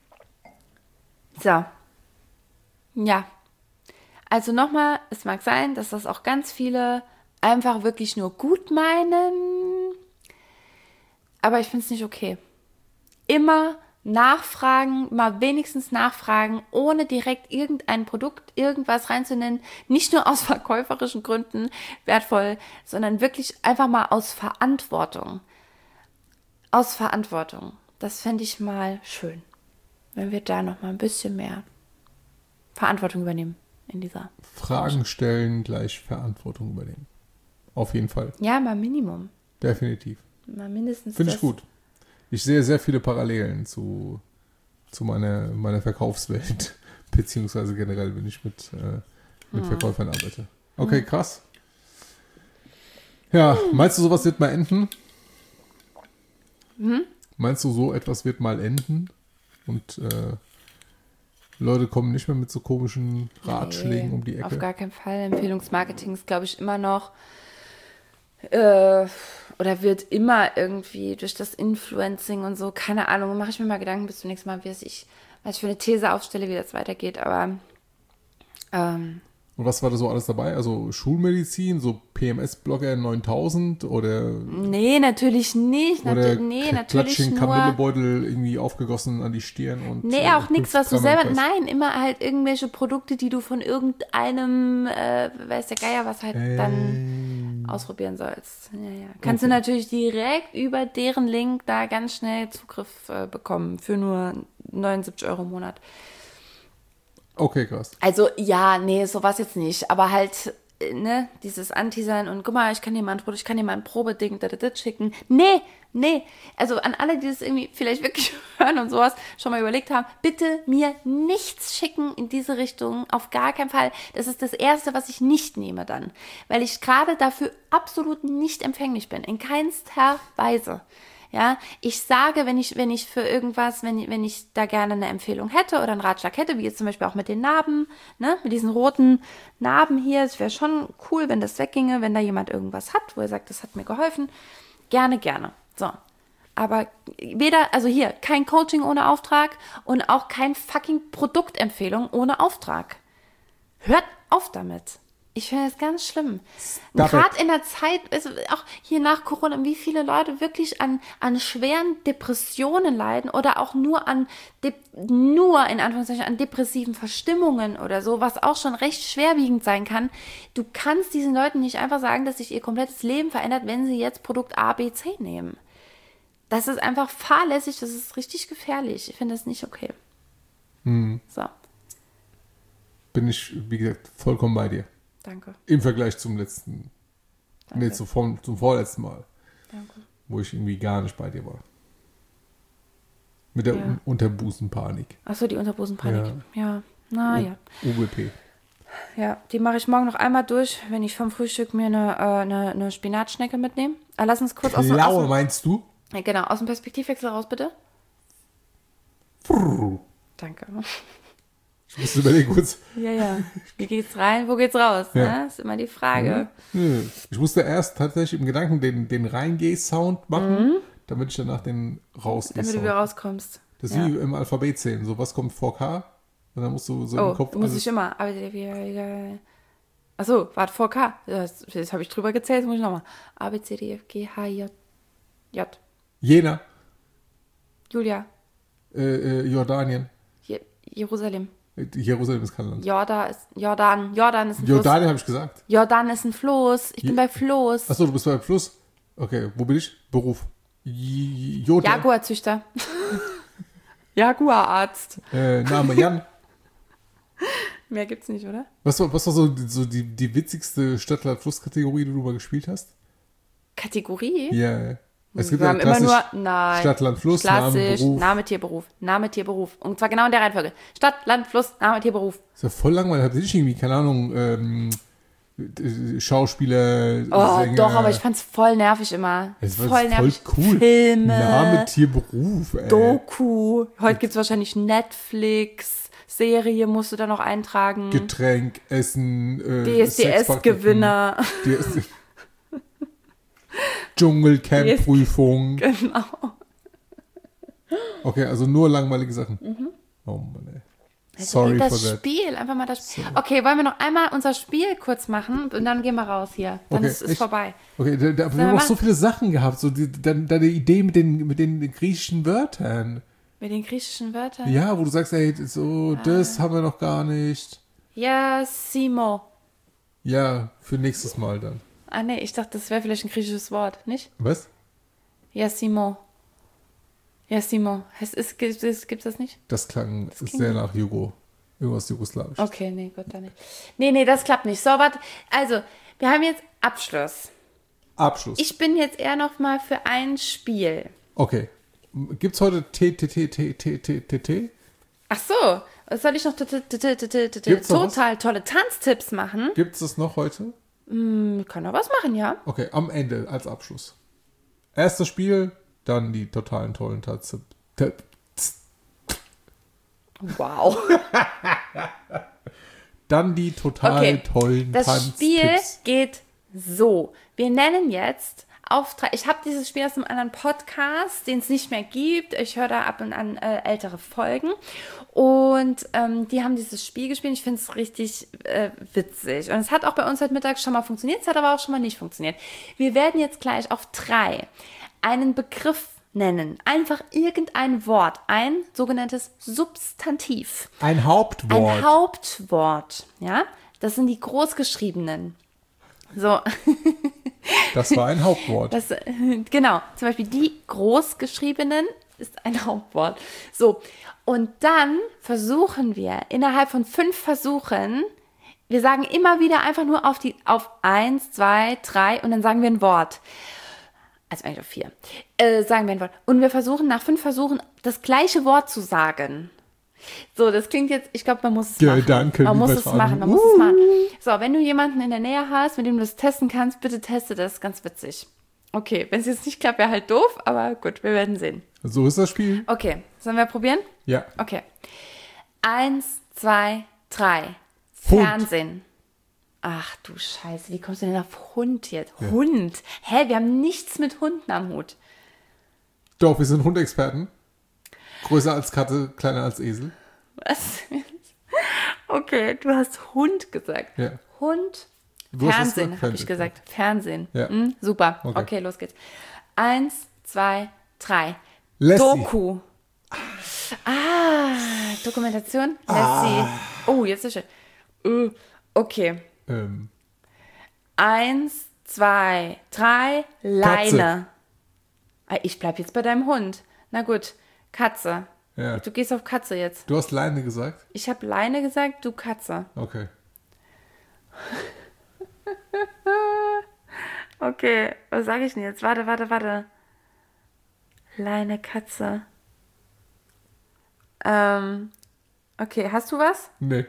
A: So. Ja. Also nochmal, es mag sein, dass das auch ganz viele einfach wirklich nur gut meinen, aber ich finde es nicht okay. Immer nachfragen, mal wenigstens nachfragen, ohne direkt irgendein Produkt, irgendwas reinzunennen, nicht nur aus verkäuferischen Gründen wertvoll, sondern wirklich einfach mal aus Verantwortung. Aus Verantwortung. Das fände ich mal schön, wenn wir da noch mal ein bisschen mehr Verantwortung übernehmen in dieser
B: Fragen stellen gleich Verantwortung übernehmen. Auf jeden Fall.
A: Ja, mal Minimum.
B: Definitiv.
A: Mal mindestens
B: Finde ich gut. Ich sehe sehr viele Parallelen zu meiner Verkaufswelt, beziehungsweise generell, wenn ich mit Verkäufern arbeite. Okay, krass. Ja, meinst du, sowas wird mal enden? Meinst du, so etwas wird mal enden? Und Leute kommen nicht mehr mit so komischen Ratschlägen um die Ecke?
A: Auf gar keinen Fall. Empfehlungsmarketing ist, glaube ich, immer noch oder wird immer irgendwie durch das Influencing und so, keine Ahnung, mache ich mir mal Gedanken bis zum nächsten Mal, was ich für eine These aufstelle, wie das weitergeht, aber
B: und was war da so alles dabei? Also Schulmedizin, so PMS-Blogger 9000 oder...
A: Nee, natürlich nicht.
B: Oder
A: Natürlich
B: Klatschen,
A: nur...
B: Kamillebeutel irgendwie aufgegossen an die Stirn und...
A: Nee, auch nichts, was du selber...
B: Weißt.
A: Nein, immer halt irgendwelche Produkte, die du von irgendeinem, weiß der Geier, was halt dann ausprobieren sollst. Ja. Kannst du natürlich direkt über deren Link da ganz schnell Zugriff bekommen für nur 79 € im Monat.
B: Okay, krass.
A: Also, ja, nee, sowas jetzt nicht. Aber halt, ne, dieses Anti-Sein und guck mal, ich kann dir mal ein Probeding schicken. Nee. Also an alle, die das irgendwie vielleicht wirklich hören und sowas schon mal überlegt haben, bitte mir nichts schicken in diese Richtung. Auf gar keinen Fall. Das ist das Erste, was ich nicht nehme dann. Weil ich gerade dafür absolut nicht empfänglich bin. In keinster Weise. Ja, ich sage, wenn ich für irgendwas, wenn ich da gerne eine Empfehlung hätte oder einen Ratschlag hätte, wie jetzt zum Beispiel auch mit den Narben, ne, mit diesen roten Narben hier, es wäre schon cool, wenn das wegginge, wenn da jemand irgendwas hat, wo er sagt, das hat mir geholfen. Gerne. So. Aber also hier, kein Coaching ohne Auftrag und auch kein fucking Produktempfehlung ohne Auftrag. Hört auf damit. Ich finde das ganz schlimm. Gerade in der Zeit, also auch hier nach Corona, wie viele Leute wirklich an schweren Depressionen leiden oder auch nur in Anführungszeichen an depressiven Verstimmungen oder so, was auch schon recht schwerwiegend sein kann. Du kannst diesen Leuten nicht einfach sagen, dass sich ihr komplettes Leben verändert, wenn sie jetzt Produkt A, B, C nehmen. Das ist einfach fahrlässig, das ist richtig gefährlich. Ich finde das nicht okay. So.
B: Bin ich, wie gesagt, vollkommen bei dir.
A: Danke.
B: Im Vergleich zum letzten,
A: Danke.
B: zum vorletzten Mal.
A: Danke.
B: Wo ich irgendwie gar nicht bei dir war. Mit der Unterbusenpanik.
A: Achso, die Unterbusenpanik. Ja. Ja.
B: UBP.
A: Ja, die mache ich morgen noch einmal durch, wenn ich vom Frühstück mir eine Spinatschnecke mitnehme. Lass uns kurz aus
B: Blaue meinst du?
A: Genau, aus dem Perspektivwechsel raus, bitte.
B: Frrr.
A: Danke.
B: Ich muss überlegen kurz.
A: Ja. Wie geht's rein, wo geht's raus?
B: Ja.
A: Ne? Ist immer die Frage.
B: Ich musste erst tatsächlich im Gedanken den Reingeh-Sound machen, damit ich danach den rausgehe.
A: Damit du wieder rauskommst.
B: Das ist wie im Alphabet zählen. So, was kommt vor K? Und dann musst du so im Kopf...
A: muss ich immer. Achso, warte, vor K. Das habe ich drüber gezählt, muss ich nochmal. A, B, C, D, F, G, H, J.
B: Jena.
A: Julia.
B: Jordanien.
A: Jerusalem.
B: Jerusalem ist kein Land.
A: Jordan ist ein Fluss.
B: Jordanien habe ich gesagt.
A: Jordan ist ein Fluss. Ich bin bei Floß.
B: Achso, du bist bei Fluss. Okay, wo bin ich? Beruf.
A: Jaguarzüchter. Jaguararzt.
B: Name Jan.
A: Mehr gibt's nicht, oder?
B: Was war so die witzigste Stadt-Land-Fluss-Kategorie, die du mal gespielt hast?
A: Kategorie?
B: Ja. Es gibt
A: Wir haben immer nur
B: Stadt, Land, Fluss, Name, Beruf.
A: Name, Tier, Beruf. Und zwar genau in der Reihenfolge. Stadt, Land, Fluss, Name, Tier, Beruf.
B: Ist ja voll langweilig. Hab ich irgendwie, keine Ahnung, Schauspieler, Sänger.
A: Doch, aber ich fand's voll nervig immer.
B: Es war
A: voll nervig.
B: Voll cool.
A: Filme.
B: Name, Tier, Beruf, ey.
A: Doku. Heute gibt's wahrscheinlich Netflix. Serie musst du da noch eintragen.
B: Getränk, Essen,
A: DSDS-Gewinner.
B: Dschungelcamp-Prüfung.
A: Genau.
B: Okay, also nur langweilige Sachen. Oh Mann, ey. Sorry for that.
A: Spiel, einfach mal das Spiel. Okay, wollen wir noch einmal unser Spiel kurz machen und dann gehen wir raus hier. Dann ist es vorbei.
B: Okay, wir haben noch so viele Sachen gehabt. So deine Idee mit den griechischen Wörtern.
A: Mit den griechischen Wörtern?
B: Ja, wo du sagst, ey, so, das haben wir noch gar nicht.
A: Ja, Simo.
B: Ja, für nächstes Mal dann.
A: Ah, nee, ich dachte, das wäre vielleicht ein griechisches Wort, nicht?
B: Was?
A: Ja, Simo. Ja, Simo. Gibt's das nicht?
B: Das klang sehr nach irgendwas Jugoslawisch.
A: Okay, nee, gut, dann nicht. Nee, das klappt nicht. So, warte. Also, wir haben jetzt Abschluss.
B: Abschluss.
A: Ich bin jetzt eher noch mal für ein Spiel.
B: Okay. Gibt's heute T?
A: Ach so, soll ich noch total tolle Tanztipps machen?
B: Gibt's das noch heute?
A: Wir können auch was machen, ja.
B: Okay, am Ende als Abschluss. Erstes Spiel, dann die totalen tollen Tanztipps.
A: Wow.
B: Dann die total tollen
A: Das
B: Tanztipps.
A: Spiel geht so. Wir nennen jetzt Auftrag. Ich habe dieses Spiel aus einem anderen Podcast, den es nicht mehr gibt. Ich höre da ab und an ältere Folgen. Und die haben dieses Spiel gespielt. Ich finde es richtig witzig. Und es hat auch bei uns heute Mittag schon mal funktioniert. Es hat aber auch schon mal nicht funktioniert. Wir werden jetzt gleich auf 3 einen Begriff nennen. Einfach irgendein Wort. Ein sogenanntes Substantiv.
B: Ein Hauptwort.
A: Ein Hauptwort. Ja, das sind die großgeschriebenen. So.
B: Das war ein Hauptwort.
A: Genau, zum Beispiel die Großgeschriebenen ist ein Hauptwort. So, und dann versuchen wir innerhalb von 5 Versuchen, wir sagen immer wieder einfach nur auf 1, 2, 3 und dann sagen wir ein Wort. Also eigentlich auf 4. Sagen wir ein Wort. Und wir versuchen nach 5 Versuchen das gleiche Wort zu sagen. So, das klingt jetzt, ich glaube, man muss es machen.
B: Danke,
A: man muss es machen. So, wenn du jemanden in der Nähe hast, mit dem du das testen kannst, bitte teste das, ganz witzig. Okay, wenn es jetzt nicht klappt, wäre halt doof, aber gut, wir werden sehen.
B: So ist das Spiel.
A: Okay, sollen wir probieren?
B: Ja.
A: Okay. 1, 2, 3.
B: Hund.
A: Fernsehen. Ach du Scheiße, wie kommst du denn auf Hund jetzt? Ja. Hund? Hä, wir haben nichts mit Hunden am Hut.
B: Doch, wir sind Hundexperten. Größer als Katze, kleiner als Esel.
A: Was? Okay, du hast Hund gesagt.
B: Ja.
A: Hund,
B: Fernsehen,
A: habe ich gesagt. Fernsehen.
B: Ja.
A: Super. Okay, los geht's. 1, 2, 3.
B: Lassie.
A: Doku. Dokumentation. Lassie. Oh, jetzt ist schön. Okay. 1, 2, 3. Leine. Ich bleib jetzt bei deinem Hund. Na gut. Katze.
B: Ja.
A: Du gehst auf Katze jetzt.
B: Du hast Leine gesagt?
A: Ich habe Leine gesagt, du Katze.
B: Okay.
A: Okay, was sage ich denn jetzt? Warte. Leine, Katze. Okay, hast du was?
B: Nee.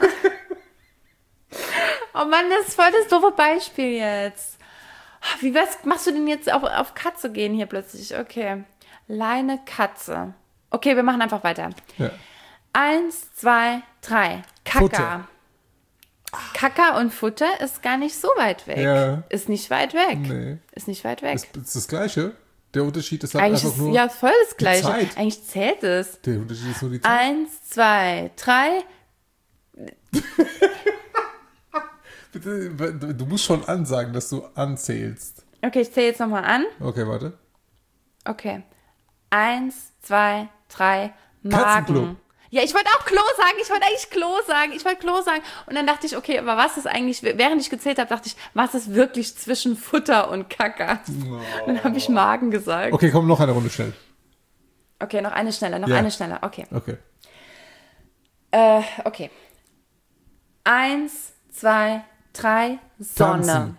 A: Oh Mann, das ist voll das doofe Beispiel jetzt. Was machst du denn jetzt auf Katze gehen hier plötzlich? Okay. Leine, Katze. Okay, wir machen einfach weiter.
B: Ja.
A: 1, 2, 3. Kaka.
B: Futter.
A: Kaka und Futter ist gar nicht so weit weg.
B: Ja.
A: Ist nicht weit weg.
B: Nee.
A: Ist nicht weit weg.
B: Ist das Gleiche. Der Unterschied ist halt
A: Eigentlich
B: einfach
A: ist
B: nur
A: ja voll das Gleiche.
B: Zeit.
A: Eigentlich zählt es.
B: Der Unterschied ist nur die Zeit.
A: 1, 2, 3.
B: Bitte, du musst schon ansagen, dass du anzählst.
A: Okay, ich zähle jetzt nochmal an.
B: Okay, warte.
A: Okay. 1, 2, 3.
B: Katzenklo.
A: Magen. Ja, ich wollte auch Klo sagen. Ich wollte eigentlich Klo sagen. Und dann dachte ich, okay, aber was ist eigentlich, während ich gezählt habe, dachte ich, was ist wirklich zwischen Futter und Kaka?
B: Oh.
A: Dann habe ich Magen gesagt.
B: Okay, komm, noch eine Runde schnell.
A: Okay, noch eine schneller, Okay.
B: Okay.
A: Okay. 1, 2, 3. Sonne.
B: Tanzen.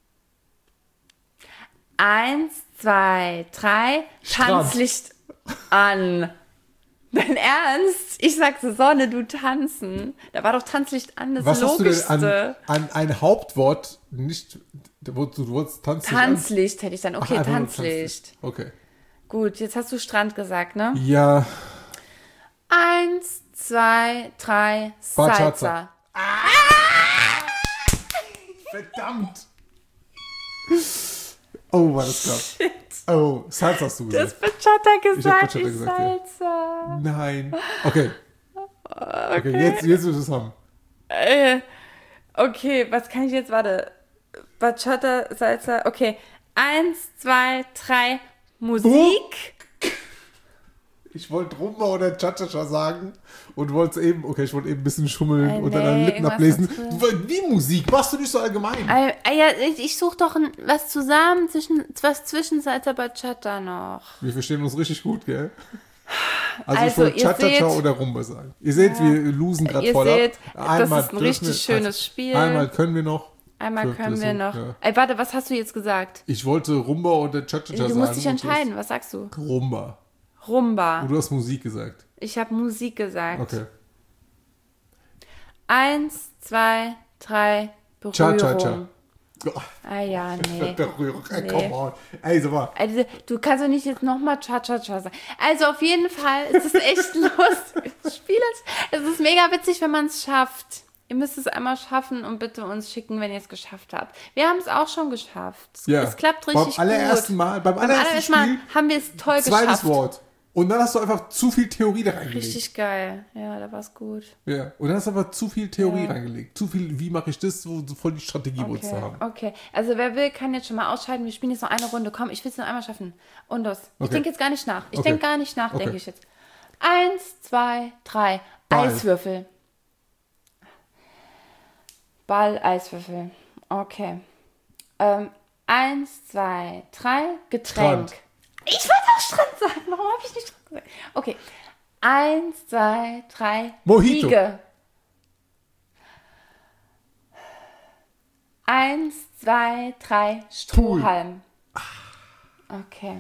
A: 1, 2, 3.
B: Strand.
A: Tanzlicht an. Dein Ernst? Ich sagte Sonne, du tanzen. Da war doch Tanzlicht an, das
B: Was hast du
A: Logischste.
B: denn an ein Hauptwort nicht, wo du wolltest Tanzlicht
A: Tanzlicht hätte ich dann. Okay,
B: einfach nur
A: Tanzlicht.
B: Okay.
A: Gut, jetzt hast du Strand gesagt, ne?
B: Ja.
A: 1, 2, 3.
B: Bachata.
A: Salsa.
B: Verdammt. Oh, war das klar.
A: Shit.
B: Oh, Salsa hast du
A: Du hast
B: gesagt.
A: Bachata gesagt,
B: Ich hab Bachata
A: nicht
B: gesagt, ja.
A: Salsa.
B: Nein. Okay. Okay, jetzt willst du es haben.
A: Okay, was kann ich jetzt? Warte. Bachata, Salsa. Okay. 1, 2, 3. Musik.
B: Ich wollte Rumba oder Cha-Cha-Cha sagen und wollte eben, ich wollte eben ein bisschen schummeln und dann an den Lippen ablesen. Wie Musik? Machst du nicht so allgemein?
A: Ja, ich suche doch was zusammen, was zwischen Salsa Bachata noch.
B: Wir verstehen uns richtig gut, gell? Also ich wollte
A: ihr
B: Cha-Cha-Cha
A: seht-
B: oder Rumba sagen. Ihr seht, wir losen gerade
A: Ihr
B: voll
A: seht,
B: ab.
A: das ist ein richtig schönes Spiel.
B: Einmal können wir noch.
A: Einmal können wir noch.
B: Ja.
A: Ey, warte, was hast du jetzt gesagt?
B: Ich wollte Rumba oder Cha-Cha-Cha sagen.
A: Du musst dich entscheiden, was sagst du?
B: Rumba.
A: Rumba.
B: Und du hast Musik gesagt.
A: Ich habe Musik gesagt.
B: Okay.
A: 1, 2, 3, Berührung.
B: Cha-Cha-Cha.
A: Ah ja, nee.
B: Berührung.
A: Nee.
B: Come on. Ey, so mal.
A: Also, du kannst doch nicht jetzt nochmal Cha-Cha-Cha sagen. Also auf jeden Fall, es ist echt lustig. Es ist mega witzig, wenn man es schafft. Ihr müsst es einmal schaffen und bitte uns schicken, wenn ihr es geschafft habt. Wir haben es auch schon geschafft.
B: Ja.
A: Es klappt richtig
B: Beim allerersten
A: gut.
B: Mal, beim allerersten Spiel,
A: Mal haben wir es toll
B: zweites
A: geschafft.
B: Wort. Und dann hast du einfach zu viel Theorie da reingelegt.
A: Richtig geil. Ja, da war es gut.
B: Ja. Und dann hast du einfach zu viel Theorie reingelegt. Zu viel, wie mache ich das, wo so voll die Strategie wolltest du haben.
A: Okay. Also wer will, kann jetzt schon mal ausscheiden. Wir spielen jetzt noch eine Runde. Komm, ich will es noch einmal schaffen. Und los. Ich denke jetzt gar nicht nach. Ich denke gar nicht nach, denke ich jetzt. 1, 2, 3.
B: Ball.
A: Eiswürfel. Ball, Eiswürfel. Okay. 1, 2, 3. Getränk.
B: Strand.
A: Ich wollte auch Strand sagen. Warum habe ich nicht Strand gesagt? Okay. 1, 2, 3.
B: Mojito.
A: Wiege. 1, 2, 3. Strohhalm. Okay.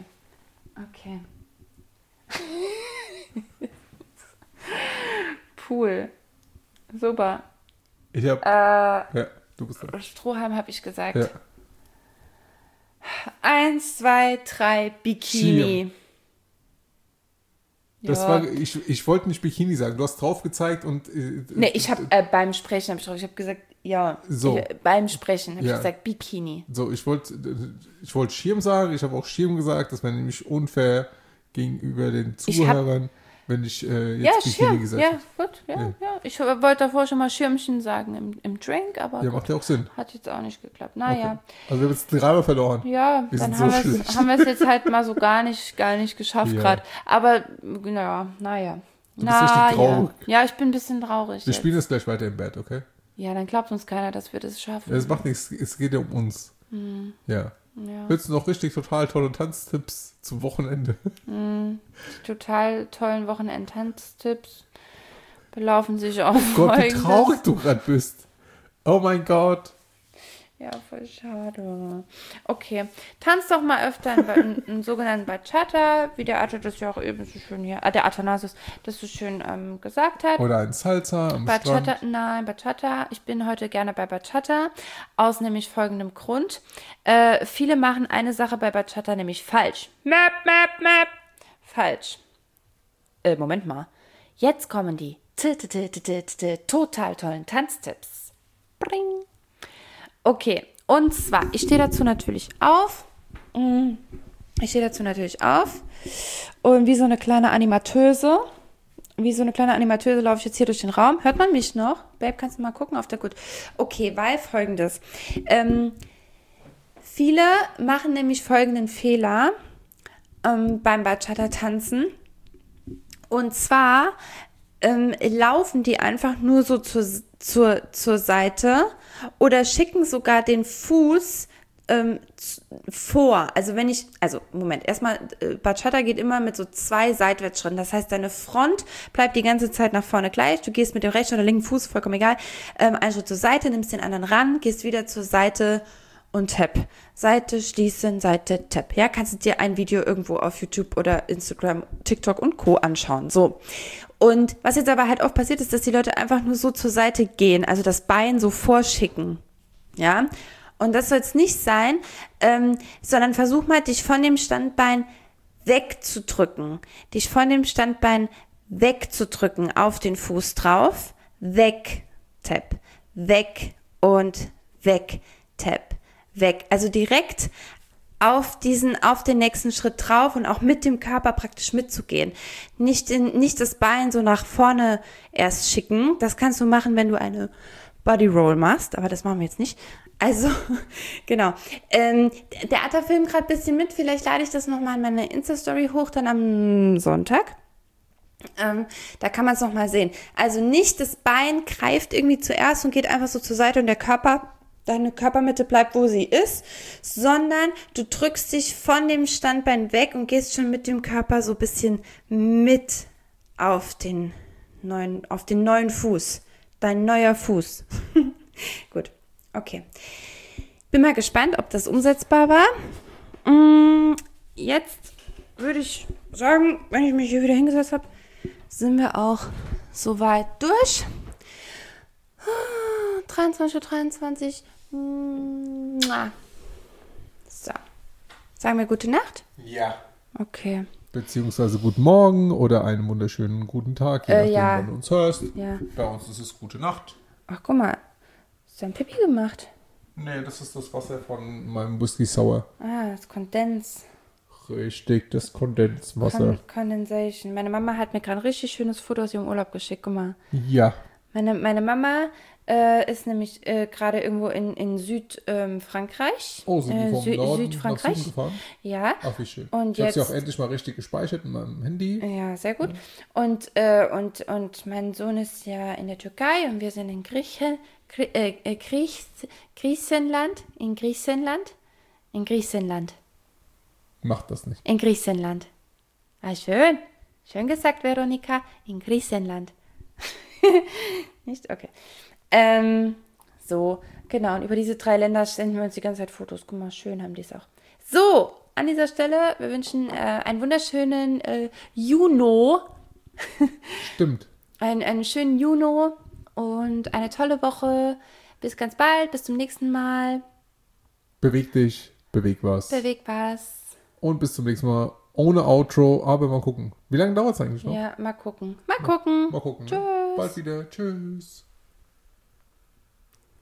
A: Pool. Super.
B: Ich hab. Ja, du bist dran.
A: Strohhalm habe ich gesagt.
B: Ja.
A: 1, 2, 3. Bikini.
B: Das
A: Ja.
B: war, ich wollte nicht Bikini sagen. Du hast drauf gezeigt und.
A: Nee, ich habe beim Sprechen ich habe gesagt, ja.
B: So.
A: Beim Sprechen habe ich
B: Ja.
A: gesagt Bikini.
B: So, ich wollte Schirm sagen. Ich habe auch Schirm gesagt. Das wäre nämlich unfair gegenüber den Zuhörern, wenn ich jetzt Bikini
A: Schirm.
B: gesagt
A: Ja,
B: hätte.
A: gut. Ja. Ich wollte davor schon mal Schirmchen sagen im Drink, aber
B: Ja,
A: gut,
B: macht ja auch Sinn.
A: hat jetzt auch nicht geklappt. Naja.
B: Also wir haben jetzt 3 Mal verloren.
A: Ja,
B: Wir
A: dann
B: sind so schlecht.
A: haben wir es jetzt halt mal so gar nicht geschafft
B: Ja.
A: gerade. Aber naja.
B: Du bist richtig traurig.
A: Ja, ich bin ein bisschen traurig.
B: Wir
A: jetzt.
B: spielen das gleich weiter im Bett, okay?
A: Ja, dann glaubt uns keiner, dass wir das schaffen.
B: Ja, das macht nichts. Es geht ja um uns. Ja.
A: Ja.
B: Willst du noch richtig total tolle Tanztipps zum Wochenende?
A: Total tollen Wochenend-Tanztipps belaufen sich auf
B: Gott, wie
A: Folgendes.
B: traurig du gerade bist. Oh mein Gott.
A: Ja, voll schade. Okay, tanz doch mal öfter in sogenannten Bachata, wie der Arthur das ja auch eben so schön hier, der Athanasis das so schön gesagt hat.
B: Oder ein Salsa am
A: Bachata,
B: Strand.
A: nein, Bachata. Ich bin heute gerne bei Bachata, aus nämlich folgendem Grund. Viele machen eine Sache bei Bachata nämlich falsch. Map. Falsch. Moment mal. Jetzt kommen die total tollen Tanztipps. Bring. Okay, und zwar, ich stehe dazu natürlich auf. Und wie so eine kleine Animateuse. Laufe ich jetzt hier durch den Raum. Hört man mich noch? Babe, kannst du mal gucken auf der Gut. Okay, weil folgendes. Viele machen nämlich folgenden Fehler beim Bachata-Tanzen. Und zwar laufen die einfach nur so zur Seite oder schicken sogar den Fuß vor. Erstmal, Bachata geht immer mit so 2 Seitwärtsschritten. Das heißt, deine Front bleibt die ganze Zeit nach vorne gleich. Du gehst mit dem rechten oder linken Fuß, vollkommen egal, einen Schritt zur Seite, nimmst den anderen ran, gehst wieder zur Seite und Tap. Seite schließen, Seite Tap. Ja, kannst du dir ein Video irgendwo auf YouTube oder Instagram, TikTok und Co. anschauen. So. Und was jetzt aber halt oft passiert ist, dass die Leute einfach nur so zur Seite gehen, also das Bein so vorschicken. Ja. Und das soll es nicht sein, sondern versuch mal, dich von dem Standbein wegzudrücken. Dich von dem Standbein wegzudrücken, auf den Fuß drauf. Weg, Tap. Weg und weg, Tap. Weg. Also direkt auf den nächsten Schritt drauf und auch mit dem Körper praktisch mitzugehen. Nicht das Bein so nach vorne erst schicken. Das kannst du machen, wenn du eine Body Roll machst, aber das machen wir jetzt nicht. Also, genau. Der Atta filmt gerade ein bisschen mit. Vielleicht lade ich das nochmal in meine Insta-Story hoch, dann am Sonntag. Da kann man es nochmal sehen. Also nicht das Bein greift irgendwie zuerst und geht einfach so zur Seite und deine Körpermitte bleibt, wo sie ist, sondern du drückst dich von dem Standbein weg und gehst schon mit dem Körper so ein bisschen mit auf den neuen Fuß. Dein neuer Fuß. Gut, okay. Bin mal gespannt, ob das umsetzbar war. Jetzt würde ich sagen, wenn ich mich hier wieder hingesetzt habe, sind wir auch soweit durch. 23:23 Uhr. So. Sagen wir gute Nacht?
B: Ja.
A: Okay.
B: Beziehungsweise guten Morgen oder einen wunderschönen guten Tag, je nachdem,
A: ja.
B: wann du uns hörst.
A: Ja.
B: Bei uns ist es gute Nacht.
A: Ach, guck mal. Hast du ein Pipi gemacht?
B: Nee, das ist das Wasser von meinem Whisky Sour.
A: Ah, das Kondens.
B: Richtig, das Kondenswasser.
A: Condensation. Meine Mama hat mir gerade ein richtig schönes Foto aus ihrem Urlaub geschickt. Guck mal.
B: Ja.
A: Meine Mama ist nämlich gerade irgendwo in Südfrankreich.
B: Oh, sind die vom Norden
A: Südfrankreich.
B: nach Süden gefahren?
A: Ja.
B: Ach, wie schön.
A: Und
B: ich habe
A: jetzt,
B: sie auch endlich mal richtig gespeichert in meinem Handy.
A: Ja, sehr gut. Und mein Sohn ist ja in der Türkei und wir sind in Griechenland. In Griechenland.
B: Macht das nicht.
A: In Griechenland. Ah, schön. Schön gesagt, Veronika. In Griechenland. Nicht? Okay. So, genau. Und über diese 3 Länder senden wir uns die ganze Zeit Fotos. Guck mal, schön haben die es auch. So, an dieser Stelle, wir wünschen einen wunderschönen Juni.
B: Stimmt.
A: Einen schönen Juni und eine tolle Woche. Bis ganz bald. Bis zum nächsten Mal.
B: Beweg dich, beweg was.
A: Beweg was.
B: Und bis zum nächsten Mal. Ohne Outro, aber mal gucken. Wie lange dauert es eigentlich noch?
A: Ja, mal gucken. Mal gucken.
B: Mal gucken.
A: Tschüss.
B: Bald wieder. Tschüss.